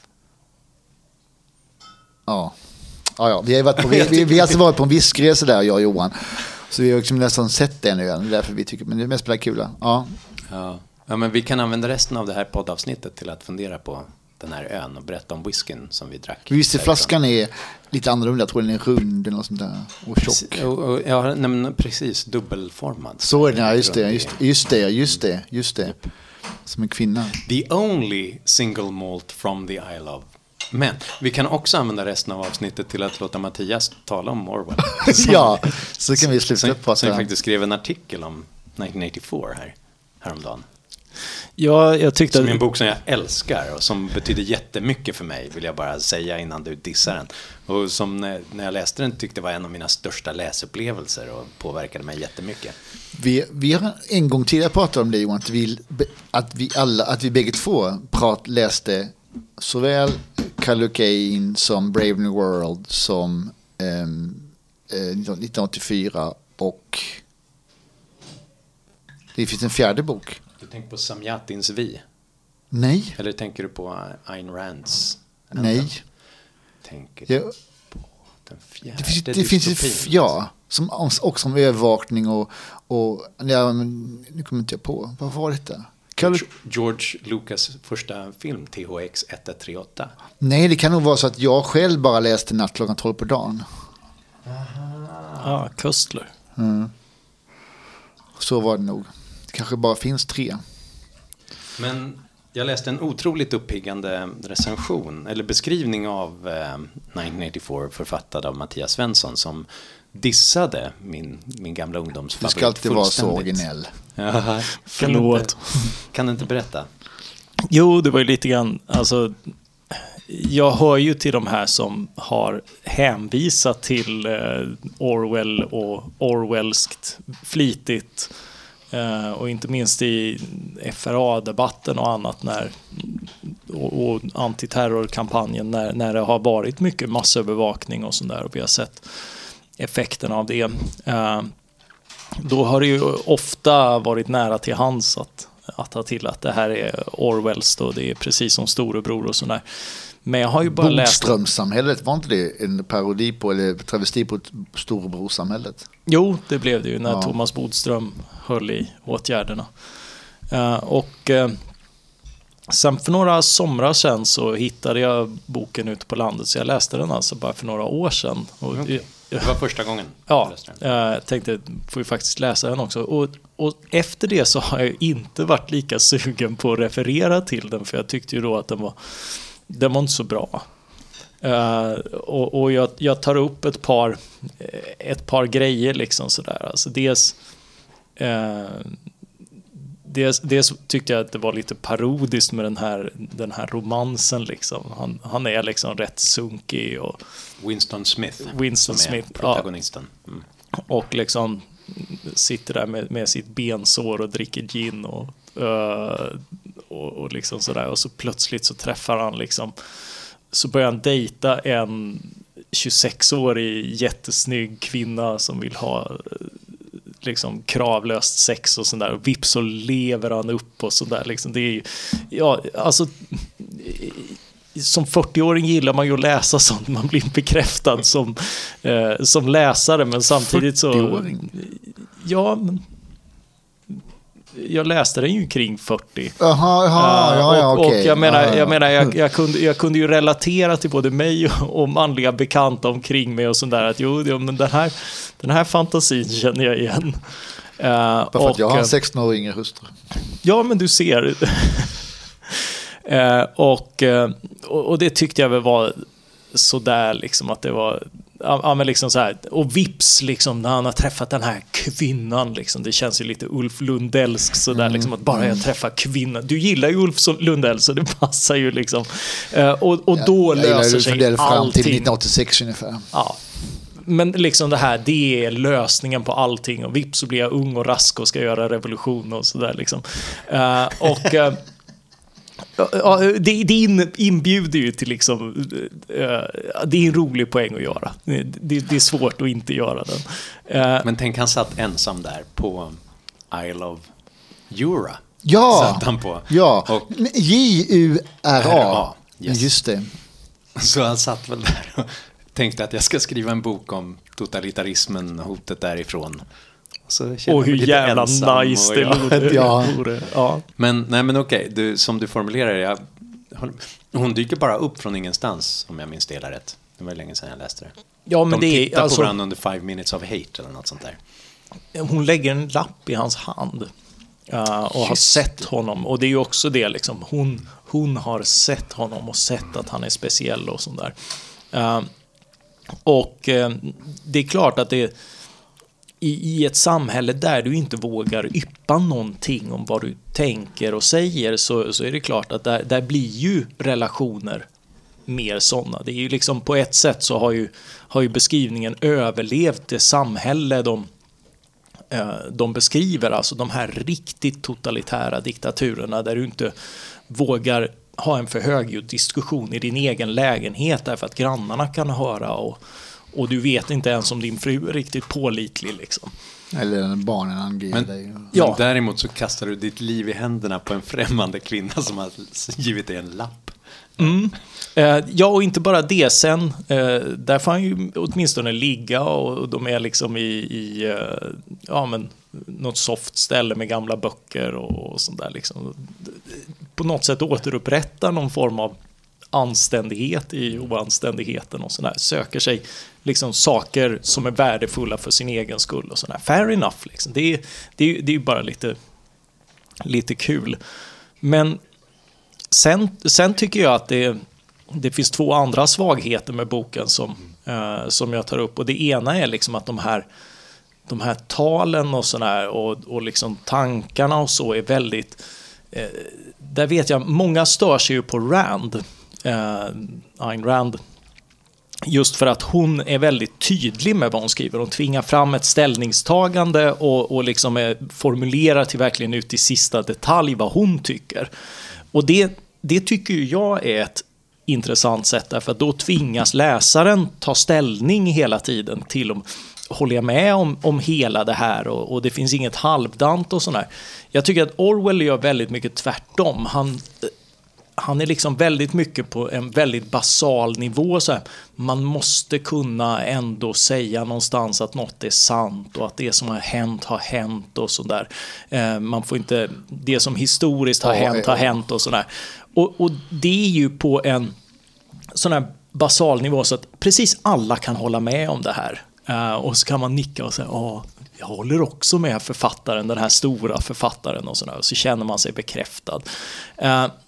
Ja. Ja, ja. Vi har varit på, vi, vi, vi har alltså varit på en viskresa där, jag och Johan. Så vi har liksom nästan sett den nu. Därför vi tycker, men det är mest bara kul. Ja. Ja. Ja, men vi kan använda resten av det här poddavsnittet till att fundera på den här ön och berätta om whiskyn som vi drack. Visst är flaskan är lite annorlunda, jag tror den är rund eller något sånt där och tjock. Och, och, ja, nej, precis, dubbelformad. Så är det, ja, just det, just, just det, just det, just det. Som en kvinna. The only single malt from the Isle of. Men vi kan också använda resten av avsnittet till att låta Mattias tala om Orwell. Ja, så kan vi sluta upp på att... Som jag faktiskt skrev en artikel om nittonhundraåttiofyra här, häromdagen. Ja, jag tyckte som att... en bok som jag älskar och som betyder jättemycket för mig, vill jag bara säga innan du dissar den. Och som när, när jag läste den tyckte det var en av mina största läsupplevelser och påverkade mig jättemycket. Vi, vi har en gång tidigare pratat om det, Johan, att vi, att vi alla, att vi bägge två prat, läste såväl Kallocaine som Brave New World som um, eh, nittonhundraåttiofyra och det finns en fjärde bok. Du tänker på Samjatins Vi? Nej. Eller tänker du på Ayn Rands? Nej. Tänker ja. du på den fjärde? Det finns, det finns ett, ja, som, också om övervakning och, och ja, men, nu kommer inte jag på. Vad var detta? George, George Lucas första film T H X ett ett tre åtta. Nej, det kan nog vara så att jag själv bara läste Natt klockan tolv på dagen. Ja, ah, Kustler. Mm. Så var det nog. Det kanske bara finns tre. Men jag läste en otroligt uppiggande recension eller beskrivning av eh, nittonhundraåttiofyra författad av Mattias Svensson som dissade min, min gamla ungdomsfavorit. Du ska alltid vara så originell. Ja, Förlåt. Kan, kan du inte berätta? Jo, det var ju lite grann, alltså, jag hör ju till de här som har hänvisat till eh, Orwell och Orwellskt flitigt. Uh, och inte minst i F R A-debatten och annat när, och, och antiterrorkampanjen när, när det har varit mycket massövervakning och sånt där och vi har sett effekterna av det. Uh, då har det ju ofta varit nära till hands att, att ta till att det här är Orwells och det är precis som storebror och sådär. Men jag har ju bara läst... Bodströmssamhället, var inte det en parodi på eller travesti på storebrorsamhället? Jo, det blev det ju när ja. Thomas Bodström höll i åtgärderna. Uh, och uh, sen för några somrar sedan så hittade jag boken ute på landet, så jag läste den alltså bara för några år sedan. Och okay. Det var första gången. Ja, jag uh, tänkte får ju faktiskt läsa den också. Och, och efter det så har jag inte varit lika sugen på att referera till den, för jag tyckte ju då att den var den var inte så bra. Uh, och och jag, jag tar upp ett par, ett par grejer liksom sådär. Alltså dels, uh, dels, dels tyckte jag att det var lite parodiskt med den här, den här romansen liksom. Han, han är liksom rätt sunkig och Winston Smith. Winston som Smith, är protagonisten. Mm. Och liksom sitter där med, med sitt bensår och dricker gin och, uh, och, och liksom sådär. Och så plötsligt så träffar han liksom, så börjar han dejta en tjugosex-årig jättesnygg kvinna som vill ha liksom kravlöst sex och sådär, och vips så lever han upp och sådär liksom. Det är ju, ja, alltså som fyrtioåring gillar man ju att läsa sånt, man blir bekräftad som, eh, som läsare, men samtidigt så fyrtioåring? Ja, men jag läste den ju kring fyrtio. Aha, aha, uh, ja, ja, och, okay. och jag menar, ja, ja. jag, menar jag, jag, kunde, jag kunde ju relatera till både mig och, och manliga bekanta omkring mig och sådär, att jo, jo men den här, den här fantasin känner jag igen. Uh, Bara för och, att jag har en sexton år yngre hustru. Ja, men du ser. uh, och, uh, och, och det tyckte jag väl var sådär liksom, att det var ja, men liksom så här, och vips liksom när han har träffat den här kvinnan liksom, det känns ju lite Ulf Lundellsk så där liksom, att bara jag träffar kvinnan. Du gillar ju Ulf Lundell så det passar ju liksom. Uh, och, och då jag, löser jag sig Lundell fram allting. till nittonhundraåttiosex ungefär. Ja. Men liksom det här, det är lösningen på allting, och vips så blir jag ung och rask och ska göra revolution och sådär liksom. Uh, och uh, ja, det, det inbjuder ju till liksom, uh, det är en rolig poäng att göra. Det, det är svårt att inte göra den. Uh, Men tänk, han satt ensam där på Isle of Jura. Ja, satt han på. ja. Och J U R A. Yes. Just det. Så han satt väl där och tänkte att jag ska skriva en bok om totalitarismen, hotet därifrån. Så och hur jävla nice det låter. Ja. Ja. Men, nej, men okej, du, som du formulerar jag, hon dyker bara upp från ingenstans, om jag minns det hela rätt. Det var länge sedan jag läste det. Ja, men De det tittar är alltså, på varandra under Five Minutes of Hate eller något sånt där. Hon lägger en lapp i hans hand uh, och har sett honom. Och det är ju också det liksom, hon, hon har sett honom och sett att han är speciell och sånt där. Uh, och uh, det är klart att det i, i ett samhälle där du inte vågar yppa någonting om vad du tänker och säger, så, så är det klart att där, där blir ju relationer mer sådana. Det är ju liksom, på ett sätt så har ju, har ju beskrivningen överlevt det samhälle de, eh, de beskriver, alltså de här riktigt totalitära diktaturerna där du inte vågar ha en för högljudd diskussion i din egen lägenhet därför att grannarna kan höra, och, och du vet inte ens om din fru är riktigt pålitlig liksom. Eller barnen anger men, dig. Ja. Men däremot så kastar du ditt liv i händerna på en främmande kvinna som har givit dig en lapp. Mm. Eh, ja, och inte bara det. Sen, eh, där får han ju åtminstone ligga, och de är liksom i, i eh, ja, men, något soft ställe med gamla böcker och, och sånt där liksom. På något sätt återupprättar någon form av anständighet i oanständigheten och sådär. Söker sig liksom saker som är värdefulla för sin egen skull och sådär. Fair enough liksom. Det är, det är, det är bara lite, lite kul. Men sen, sen tycker jag att det, det finns två andra svagheter med boken som, eh, som jag tar upp. Och det ena är liksom att de här, de här talen och sådär, och, och liksom tankarna och så är väldigt... Eh, där vet jag, många stör sig ju på Rand, eh, Ayn Rand, just för att hon är väldigt tydlig med vad hon skriver. Hon tvingar fram ett ställningstagande och, och liksom är, formulerar till verkligen ut i sista detalj vad hon tycker. Och det, det tycker jag är ett intressant sätt, därför att då tvingas läsaren ta ställning hela tiden till om håller jag med om, om hela det här, och, och det finns inget halvdant och sådär. Jag tycker att Orwell gör väldigt mycket tvärtom. Han, han är liksom väldigt mycket på en väldigt basal nivå. Så här. Man måste kunna ändå säga någonstans att något är sant och att det som har hänt har hänt och sådär. Eh, man får inte, det som historiskt har ja, hänt ja. har hänt och sådär. Och, och det är ju på en sån här basal nivå så att precis alla kan hålla med om det här. Uh, och så kan man nicka och säga, ja, jag håller också med författaren, den här stora författaren och sådär. Och så känner man sig bekräftad. Uh,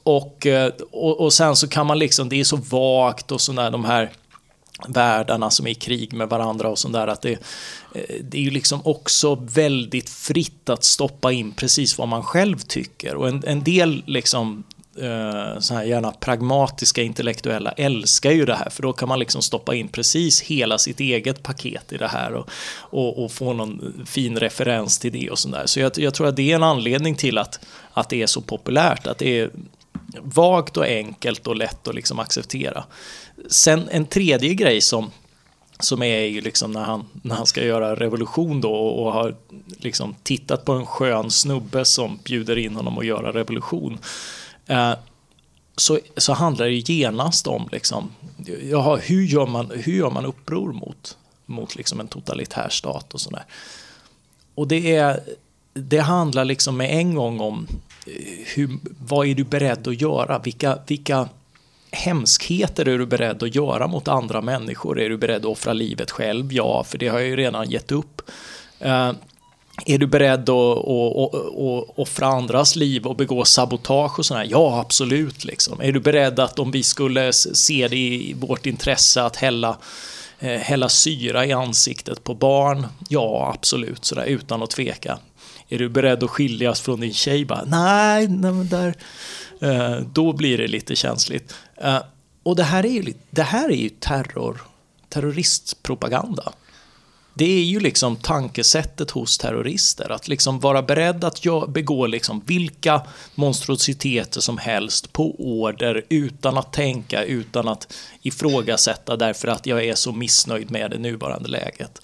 och, och, och sen så kan man liksom, det är så vagt och sådär, de här världarna som är i krig med varandra och sådär, att det, det är ju liksom också väldigt fritt att stoppa in precis vad man själv tycker. Och en, en del liksom eh, så här gärna pragmatiska intellektuella älskar ju det här, för då kan man liksom stoppa in precis hela sitt eget paket i det här och, och, och få någon fin referens till det och sådär. Så jag, jag tror att det är en anledning till att, att det är så populärt, att det är vagt och enkelt och lätt att liksom acceptera. Sen en tredje grej som, som är ju liksom när han, när han ska göra revolution då, och, och har liksom tittat på en skön snubbe som bjuder in honom att göra revolution, eh, så, så handlar det genast om liksom, jaha, hur gör man, hur gör man uppror mot, mot liksom en totalitär stat och sådär. Och det, är, det handlar liksom med en gång om hur, vad är du beredd att göra? Vilka, vilka hemskheter är du beredd att göra mot andra människor? Är du beredd att offra livet själv? Ja, för det har jag ju redan gett upp. Uh, är du beredd att, att, att, att offra andras liv och begå sabotage och sådär? Ja, absolut. Liksom. Är du beredd att om vi skulle se det i vårt intresse att hälla, eh, hälla syra i ansiktet på barn? Ja, absolut. Sådär, utan att tveka. Är du beredd att skiljas från din tjej? Bara, nej, nej, men där... då blir det lite känsligt. Och det här är ju, det här är ju terror, terroristpropaganda. Det är ju liksom tankesättet hos terrorister, att liksom vara beredd att begå liksom vilka monstrositeter som helst på order, utan att tänka, utan att ifrågasätta, därför att jag är så missnöjd med det nuvarande läget.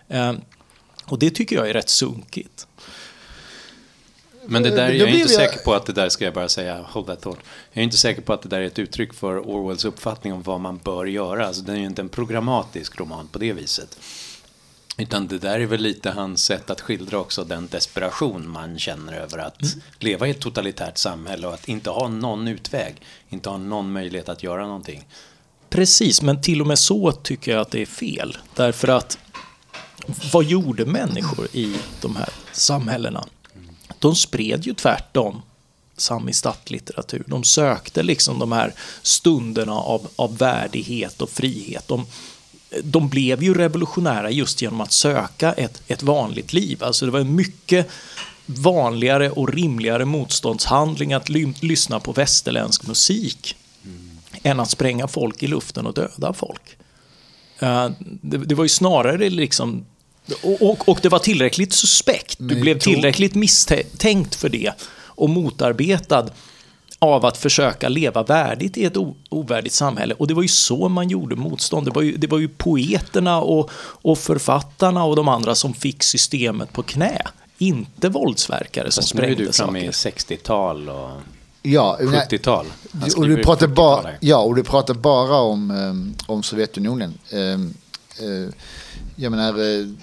Och det tycker jag är rätt sunkigt. Men det där, jag är inte säker på att det där, ska jag bara säga, hold that thought. Jag är inte säker på att det där är ett uttryck för Orwells uppfattning om vad man bör göra. Alltså, det är ju inte en programmatisk roman på det viset. Utan det där är väl lite hans sätt att skildra också den desperation man känner över att mm. leva i ett totalitärt samhälle och att inte ha någon utväg, inte ha någon möjlighet att göra någonting. Precis, men till och med så tycker jag att det är fel. Därför att vad gjorde människor i de här samhällena? De spred ju tvärtom samistat-litteratur. De sökte liksom de här stunderna av, av värdighet och frihet. De, de blev ju revolutionära just genom att söka ett, ett vanligt liv. Alltså det var en mycket vanligare och rimligare motståndshandling att ly, lyssna på västerländsk musik mm. än att spränga folk i luften och döda folk. Uh, det, det var ju snarare liksom... Och, och, och det var tillräckligt suspekt. Du blev tillräckligt misstänkt för det och motarbetad av att försöka leva värdigt i ett o, ovärdigt samhälle. Och det var ju så man gjorde motstånd. Det var ju, det var ju poeterna och, och författarna och de andra som fick systemet på knä. Inte våldsverkare som sprängde saker. Nu är du framme i sextiotal och ja, sjuttiotal. Och du pratar bara, ja, och du pratar bara om, um, om Sovjetunionen. Um, uh, Jag menar,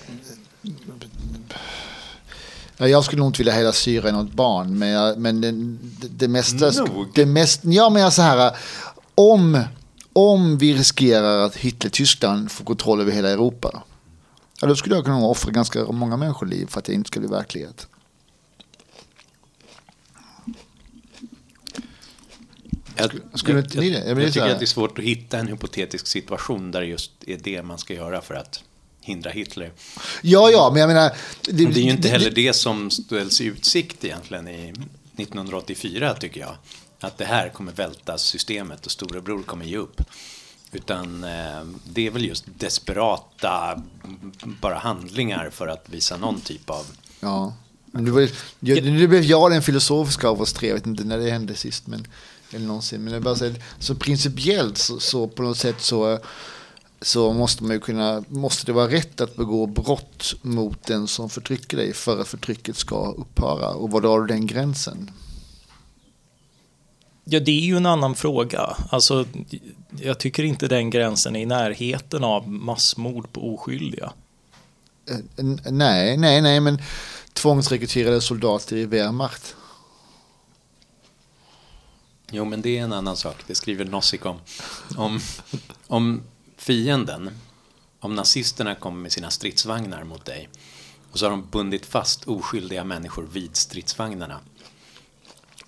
jag skulle nog inte vilja hälla syra i något barn, men, jag, men det, det, det mesta, det mest, ja men jag så här, om, om vi riskerar att Hitler-Tyskland får kontroll över hela Europa, ja, då skulle jag kunna offra ganska många människoliv för att det inte skulle bli verklighet. Jag, skulle inte jag, jag, jag, jag tycker att det är svårt att hitta en hypotetisk situation där just är det man ska göra för att hindra Hitler. Ja, ja, men jag menar... Det, det är ju inte heller det, det som ställs i utsikt egentligen i nittonhundraåttiofyra, tycker jag. Att det här kommer välta systemet och storebror kommer ge upp. Utan eh, det är väl just desperata bara handlingar för att visa någon typ av... Ja, men det, var, jag, det blev jag den filosofiska av oss tre. Jag vet inte när det hände sist, men, eller någonsin. Men det är bara så, så principiellt så, så på något sätt så... så måste man ju kunna, måste det vara rätt att begå brott mot den som förtrycker dig för att förtrycket ska upphöra. Och var drar du den gränsen? Ja, det är ju en annan fråga. Alltså, jag tycker inte den gränsen är i närheten av massmord på oskyldiga. Nej, nej, nej, men tvångsrekryterade soldater i Wehrmacht. Jo, men det är en annan sak. Det skriver Nozick om. Om... om fienden, om nazisterna kommer med sina stridsvagnar mot dig och så har de bundit fast oskyldiga människor vid stridsvagnarna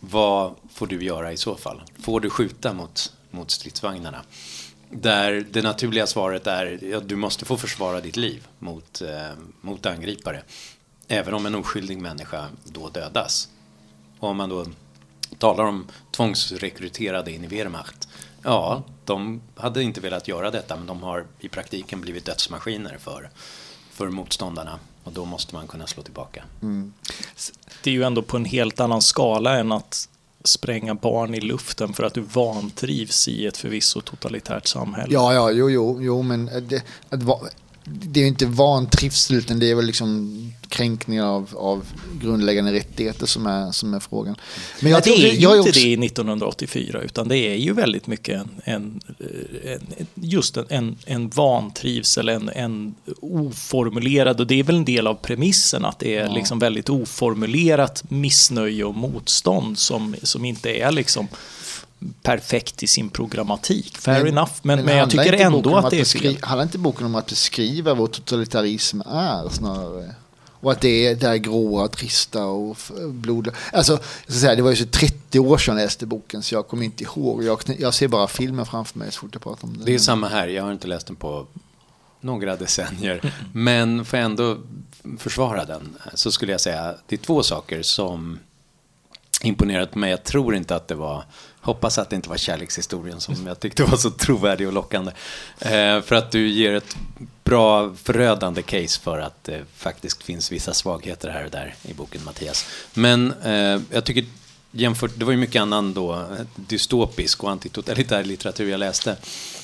vad får du göra i så fall? Får du skjuta mot, mot stridsvagnarna? Där det naturliga svaret är att ja, du måste få försvara ditt liv mot, eh, mot angripare. Även om en oskyldig människa då dödas. Och om man då talar om tvångsrekryterade in i Wehrmacht. Ja, de hade inte velat göra detta, men de har i praktiken blivit dödsmaskiner för, för motståndarna. Och då måste man kunna slå tillbaka. Mm. Det är ju ändå på en helt annan skala än att spränga barn i luften för att du vantrivs i ett förvisso totalitärt samhälle. Ja, ja, jo, jo, jo men det, att va, det är ju inte vantrivsel, utan det är väl liksom kränkningar av, av grundläggande rättigheter som är, som är frågan. Men jag det är tror, ju jag inte också... det i nittonhundraåttiofyra, utan det är ju väldigt mycket en, en, en, just en, en vantrivsel, en, en oformulerad, och det är väl en del av premissen att det är ja. liksom väldigt oformulerat missnöje och motstånd som, som inte är liksom perfekt i sin programmatik. Fair men, enough, men, men, men jag tycker ändå att, att det är fel. Handlar inte boken om att beskriva vad totalitarism är snarare? Och att det är där gråa, trista och blod. Alltså, jag ska säga, det var ju så trettio år sedan jag läste boken, så jag kommer inte ihåg. Jag, jag ser bara filmen framför mig så fort jag pratar om det. Det är samma här. Jag har inte läst den på några decennier. Mm. Men för ändå försvara den så skulle jag säga det är två saker som imponerat på mig. Jag tror inte att det var, hoppas att det inte var kärlekshistorien som jag tyckte var så trovärdig och lockande. Eh, för att du ger ett bra förödande case för att det faktiskt finns vissa svagheter här och där i boken, Mattias. Men eh, jag tycker jämfört, det var ju mycket annan då dystopisk och antitotalitär litteratur jag läste.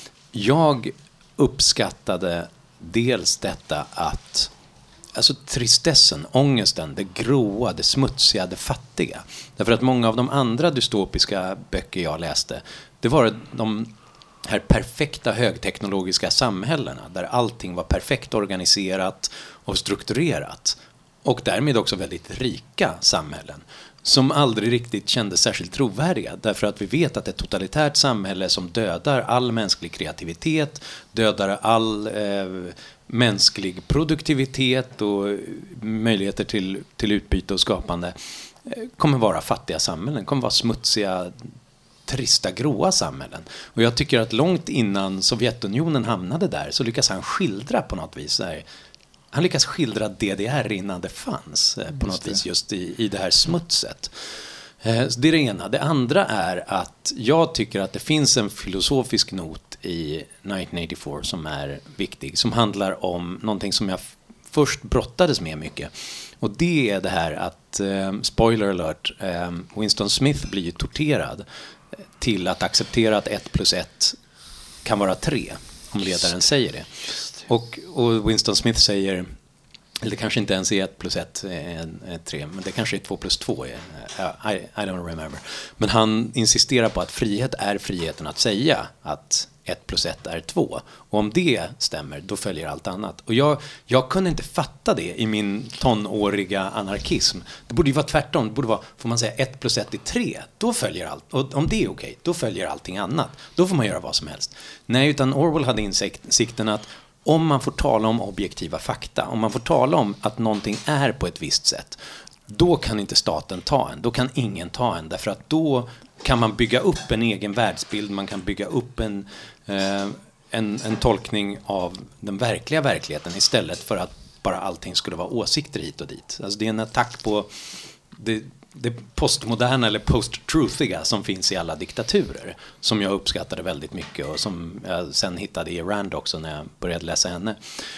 Jag uppskattade dels detta att alltså tristessen, ångesten, det gråa, det smutsiga, det fattiga. Därför att många av de andra dystopiska böcker jag läste, det var de här perfekta högteknologiska samhällena där allting var perfekt organiserat och strukturerat. Och därmed också väldigt rika samhällen som aldrig riktigt kändes särskilt trovärdiga. Därför att vi vet att ett totalitärt samhälle som dödar all mänsklig kreativitet, dödar all eh, mänsklig produktivitet och möjligheter till, till utbyte och skapande eh, kommer vara fattiga samhällen, kommer vara smutsiga, trista, gråa samhällen. Och jag tycker att långt innan Sovjetunionen hamnade där så lyckas han skildra på något vis där. Han lyckas skildra D D R innan det fanns eh, på något vis just i, i det här smutset. Eh, det är det ena. Det andra är att jag tycker att det finns en filosofisk not i nitton åttiofyra som är viktig. Som handlar om någonting som jag f- först brottades med mycket. Och det är det här att, eh, spoiler alert, eh, Winston Smith blir ju torterad till att acceptera att ett plus ett kan vara tre. Om ledaren säger det. Och, och Winston Smith säger, eller det kanske inte ens är ett plus ett är, är tre, men det kanske är två plus två. Är, I, I don't remember. Men han insisterar på att frihet är friheten att säga att ett plus ett är två. Och om det stämmer, då följer allt annat. Och jag, jag kunde inte fatta det i min tonåriga anarkism. Det borde ju vara tvärtom. Det borde vara, får man säga ett plus ett är tre, då följer allt. Och om det är okej, då följer allting annat. Då får man göra vad som helst. Nej, utan Orwell hade insikten att om man får tala om objektiva fakta, om man får tala om att någonting är på ett visst sätt, då kan inte staten ta en, då kan ingen ta en, därför att då kan man bygga upp en egen världsbild, man kan bygga upp en, eh, en, en tolkning av den verkliga verkligheten istället för att bara allting skulle vara åsikter hit och dit. Alltså det är en attack på det, det postmoderna eller post-truthiga som finns i alla diktaturer, som jag uppskattade väldigt mycket och som jag sen hittade i Rand också när jag började läsa henne.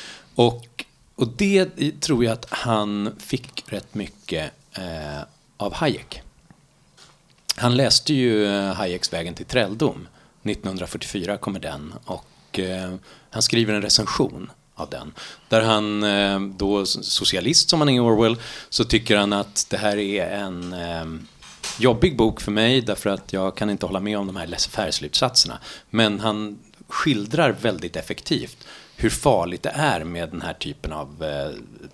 Och, och det tror jag att han fick rätt mycket eh, av Hayek. Han läste ju Hayeks Vägen till trälldom. nittonhundrafyrtiofyra kommer den, och eh, han skriver en recension av den. Där han eh, då, socialist som han är i Orwell, så tycker han att det här är en eh, jobbig bok för mig, därför att jag kan inte hålla med om de här laissez-faire-slutsatserna. Men han skildrar väldigt effektivt hur farligt det är med den här typen av eh,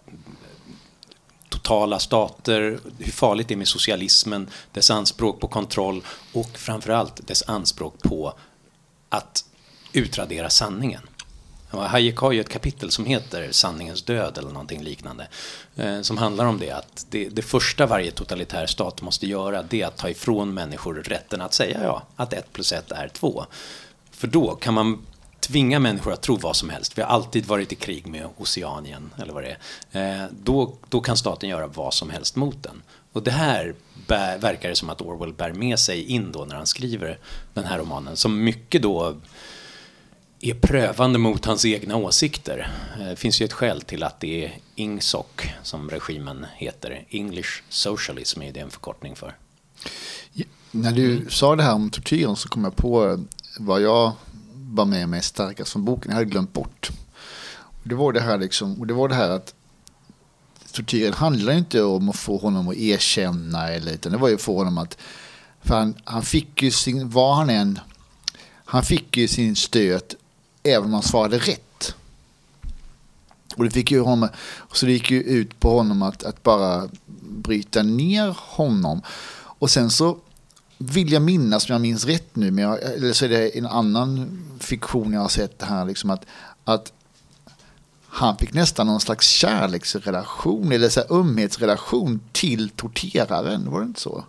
totala stater, hur farligt det är med socialismen, dess anspråk på kontroll och framförallt dess anspråk på att utradera sanningen. Hayek har ju ett kapitel som heter Sanningens död eller någonting liknande, eh, som handlar om det, att det, det första varje totalitär stat måste göra, det är att ta ifrån människor rätten att säga ja, att ett plus ett är två. För då kan man tvinga människor att tro vad som helst. Vi har alltid varit i krig med Oceanien eller vad det är. Eh, då, då kan staten göra vad som helst mot den. Och det här bär, verkar det som att Orwell bär med sig in då när han skriver den här romanen, som mycket då är prövande mot hans egna åsikter. Det finns ju ett skäl till att det är I N S O C som regimen heter. English Socialism är det en förkortning för. Ja, när du mm. sa det här om tortyren så kom jag på vad jag var med mig starkast från boken. Jag hade glömt bort. Och det var det här liksom, och det var det här att tortyren handlar inte om att få honom att erkänna eller, utan det var ju att få honom att, för han, han fick ju sin, var han än, han fick ju sin stöt även om han svarade rätt. Och det fick ju honom, så det gick ju ut på honom att, att bara bryta ner honom. Och sen så vill jag minnas, som jag minns rätt nu, men jag, eller så är det en annan fiktion jag har sett det här, liksom att, att han fick nästan någon slags kärleksrelation eller så här ömhetsrelation till torteraren, var det inte så?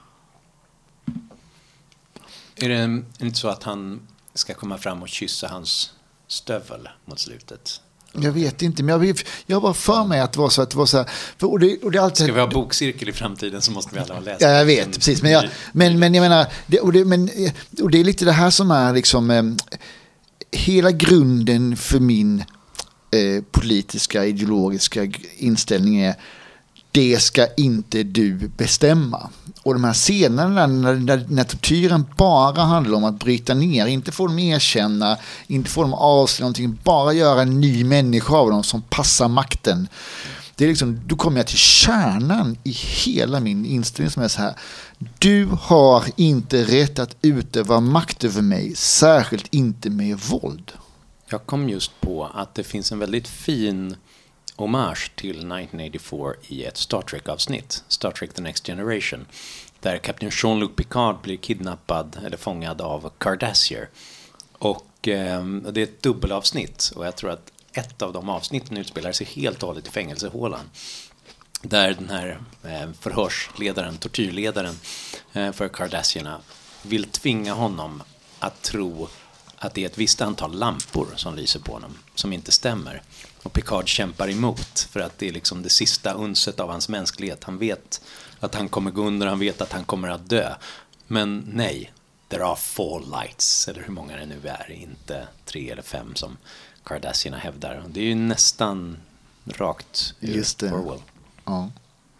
Är det inte så att han ska komma fram och kyssa hans stövel mot slutet? Jag vet inte, men jag, jag var för mig att det var så att det var så här, för, och det, och det alltid, ska vi ha bokcirkel i framtiden så måste vi alla ha läst. Ja, jag vet, precis, men jag, men, men jag menar det, och, det, men, och det är lite det här som är liksom eh, hela grunden för min eh, politiska, ideologiska inställning är: det ska inte du bestämma. Och de här scenerna när, när, när tortyren bara handlar om att bryta ner, inte få dem erkänna, inte få dem avslöja någonting, bara göra en ny människa av dem som passar makten. Det är liksom, då kommer jag till kärnan i hela min inställning som är så här: du har inte rätt att utöva makt över mig, särskilt inte med våld. Jag kom just på att det finns en väldigt fin hommage till nitton åttiofyra i ett Star Trek-avsnitt, Star Trek The Next Generation, där kapten Jean-Luc Picard blir kidnappad eller fångad av Cardassier. Och eh, det är ett dubbelavsnitt, och jag tror att ett av de avsnitten utspelar sig helt och hållet i fängelsehålan, där den här eh, förhörsledaren, tortyrledaren eh, för Cardassierna vill tvinga honom att tro att det är ett visst antal lampor som lyser på honom, som inte stämmer. Och Picard kämpar emot, för att det är liksom det sista unset av hans mänsklighet. Han vet att han kommer gå under, han vet att han kommer att dö. Men nej, there are four lights, eller hur många det nu är, inte tre eller fem som Cardassierna hävdar. Det är ju nästan rakt just det. Orwell. Ja.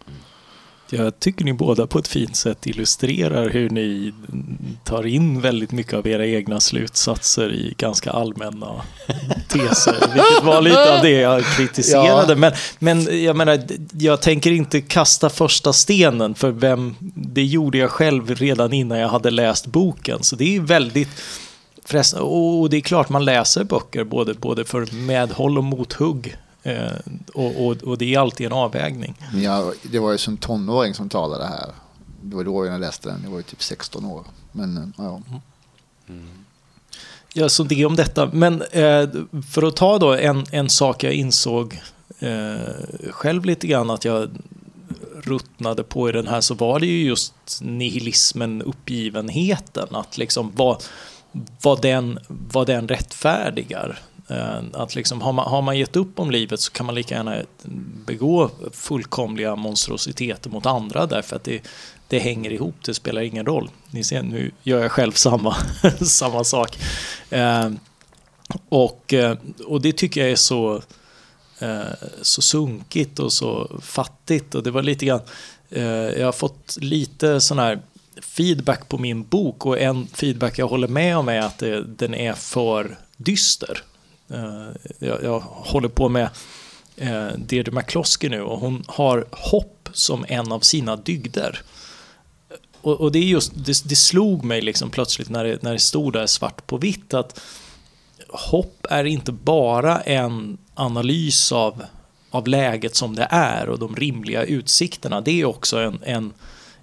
Jag tycker ni båda på ett fint sätt illustrerar hur ni tar in väldigt mycket av era egna slutsatser i ganska allmänna teser, vilket var lite av det jag kritiserade. Ja. Men, men jag menar, jag tänker inte kasta första stenen, för vem, det gjorde jag själv redan innan jag hade läst boken. Så det är väldigt förresten, och det är klart man läser böcker både, både för medhåll och mothugg. Eh, och, och, och det är alltid en avvägning. Ja, det var ju som tonåring som talade här. Det var då jag läste den. Jag var ju typ sexton år. Men ja. Mm. Ja, så det om detta. Men eh, för att ta då en, en sak jag insåg eh, själv lite grann att jag ruttnade på i den här, så var det ju just nihilismen, uppgivenheten. Att liksom vad, vad, den, vad den rättfärdigar. Att liksom, har, man, har man gett upp om livet så kan man lika gärna begå fullkomliga monstrositeter mot andra, därför att det, det hänger ihop, det spelar ingen roll. Ni ser, nu gör jag själv samma, samma sak. Eh, och, och det tycker jag är så, eh, så sunkigt och så fattigt. Och det var lite grann, eh, jag har fått lite sån här feedback på min bok, och en feedback jag håller med om är att det, den är för dyster. Uh, jag, jag håller på med uh, Deirdre McCloskey nu, och hon har hopp som en av sina dygder. Och, och det är just det, det slog mig liksom plötsligt när det, när det stod där svart på vitt, att hopp är inte bara en analys av, av läget som det är och de rimliga utsikterna. Det är också en, en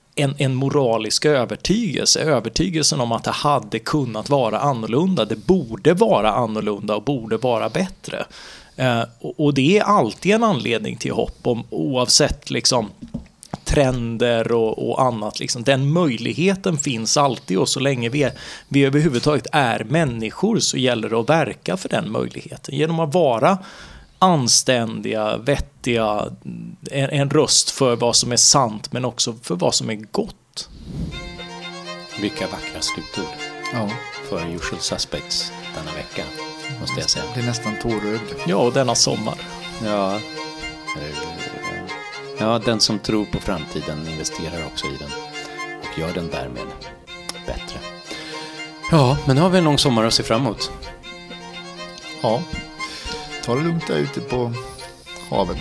en, en moralisk övertygelse. Övertygelsen om att det hade kunnat vara annorlunda. Det borde vara annorlunda och borde vara bättre. Eh, och, och det är alltid en anledning till hopp om, oavsett liksom trender och, och annat. Liksom. Den möjligheten finns alltid, och så länge vi, är, vi överhuvudtaget är människor så gäller det att verka för den möjligheten. Genom att vara anständiga, vettiga, en, en röst för vad som är sant men också för vad som är gott. Vilka vackra slutord. Ja. För Usual Suspects denna vecka, måste jag säga. Det är nästan tårögd. Ja, och denna sommar. Ja. Ja, den som tror på framtiden investerar också i den och gör den därmed bättre. Ja, men nu har vi en lång sommar att se fram emot. Ja. Ta det lugnt där ute på havet.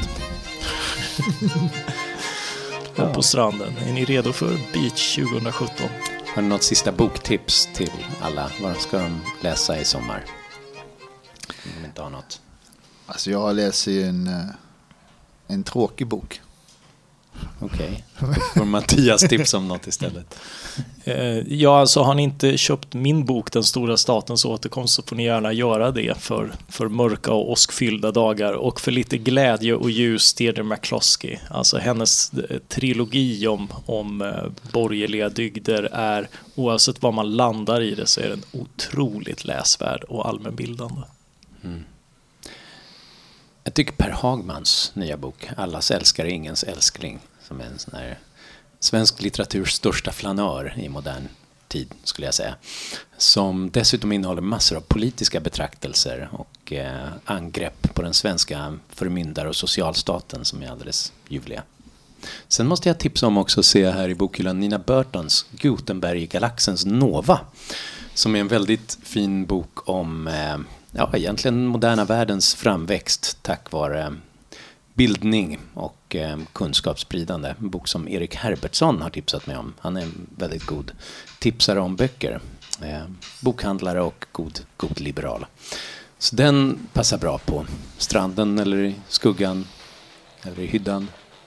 Och på stranden. Är ni redo för Beach tjugo sjutton? Har ni något sista boktips till alla? Vad ska de läsa i sommar? Om de inte har något. Alltså jag läser en, en tråkig bok. Okej. Okay. Får Mattias tips om något istället? Ja, alltså har ni inte köpt min bok Den stora statens återkomst så får ni gärna göra det för, för mörka och åskfyllda dagar. Och för lite glädje och ljus, Deirdre McCloskey. Alltså hennes trilogi om, om borgerliga dygder är, oavsett vad man landar i det, så är den otroligt läsvärd och allmänbildande. Mm. Jag tycker Per Hagmans nya bok Allas älskare, ingens älskling, som är en sån här svensk litteraturs största flanör i modern tid, skulle jag säga. Som dessutom innehåller massor av politiska betraktelser och eh, angrepp på den svenska förmyndar- och socialstaten som är alldeles ljuvliga. Sen måste jag tipsa om också att se här i bokhyllan Nina Burtons Gutenberg i galaxens Nova, som är en väldigt fin bok om eh, ja, egentligen moderna världens framväxt tack vare bildning och eh, kunskapsspridande. En bok som Erik Herbertsson har tipsat mig om. Han är en väldigt god tipsare om böcker. Eh, bokhandlare och god, god liberal. Så den passar bra på stranden eller i skuggan eller i hyddan.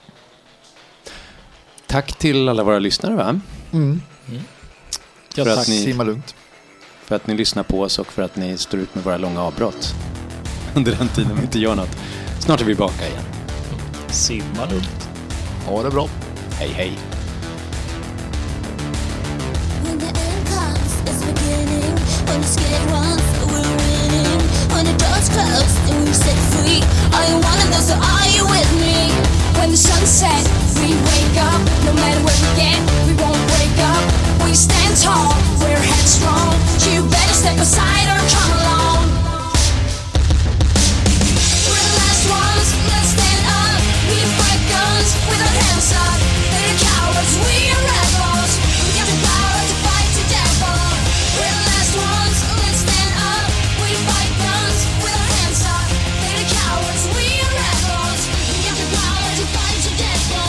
Tack till alla våra lyssnare, va? Mm. Mm. Ja, tack, ni, simma lugnt. För att ni lyssnar på oss och för att ni står ut med våra långa avbrott under den tiden vi inte gör något. Snart är vi tillbaka igen. Simma lugnt. Ha det bra. Hej, hej. When the end comes, it's beginning. When the scared ones, we're winning. When the doors close and we're set free. Are you one of those or are you with me? When the sun sets, we wake up. No matter where we get, we won't break up. We stand tall, we're headstrong. You better step aside or come along. We're the last ones, let's stand up. We fight guns with our hands up. They're cowards, we are rebels. We got the power to fight the devil. We're the last ones, let's stand up. We fight guns with our hands up. They're cowards, we are rebels. We got the power to fight the devil.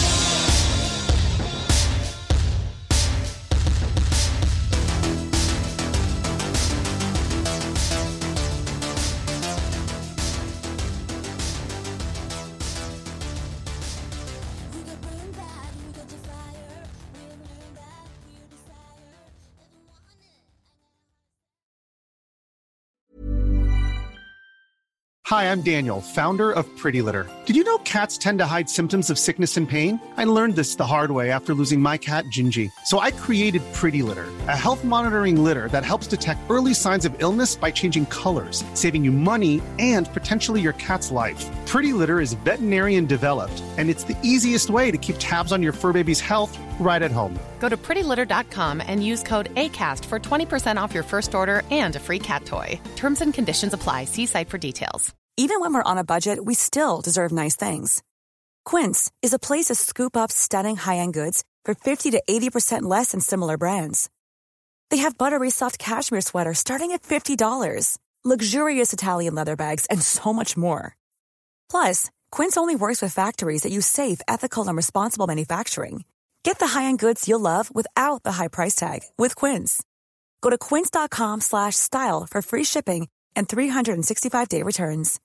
Hi, I'm Daniel, founder of Pretty Litter. Did you know cats tend to hide symptoms of sickness and pain? I learned this the hard way after losing my cat, Gingy. So I created Pretty Litter, a health monitoring litter that helps detect early signs of illness by changing colors, saving you money and potentially your cat's life. Pretty Litter is veterinarian developed, and it's the easiest way to keep tabs on your fur baby's health right at home. Go to pretty litter dot com and use code ACAST for twenty percent off your first order and a free cat toy. Terms and conditions apply. See site for details. Even when we're on a budget, we still deserve nice things. Quince is a place to scoop up stunning high-end goods for fifty to eighty percent less than similar brands. They have buttery soft cashmere sweaters starting at fifty dollars, luxurious Italian leather bags, and so much more. Plus, Quince only works with factories that use safe, ethical, and responsible manufacturing. Get the high-end goods you'll love without the high price tag with Quince. Go to quince dot com slash style for free shipping and three sixty-five day returns.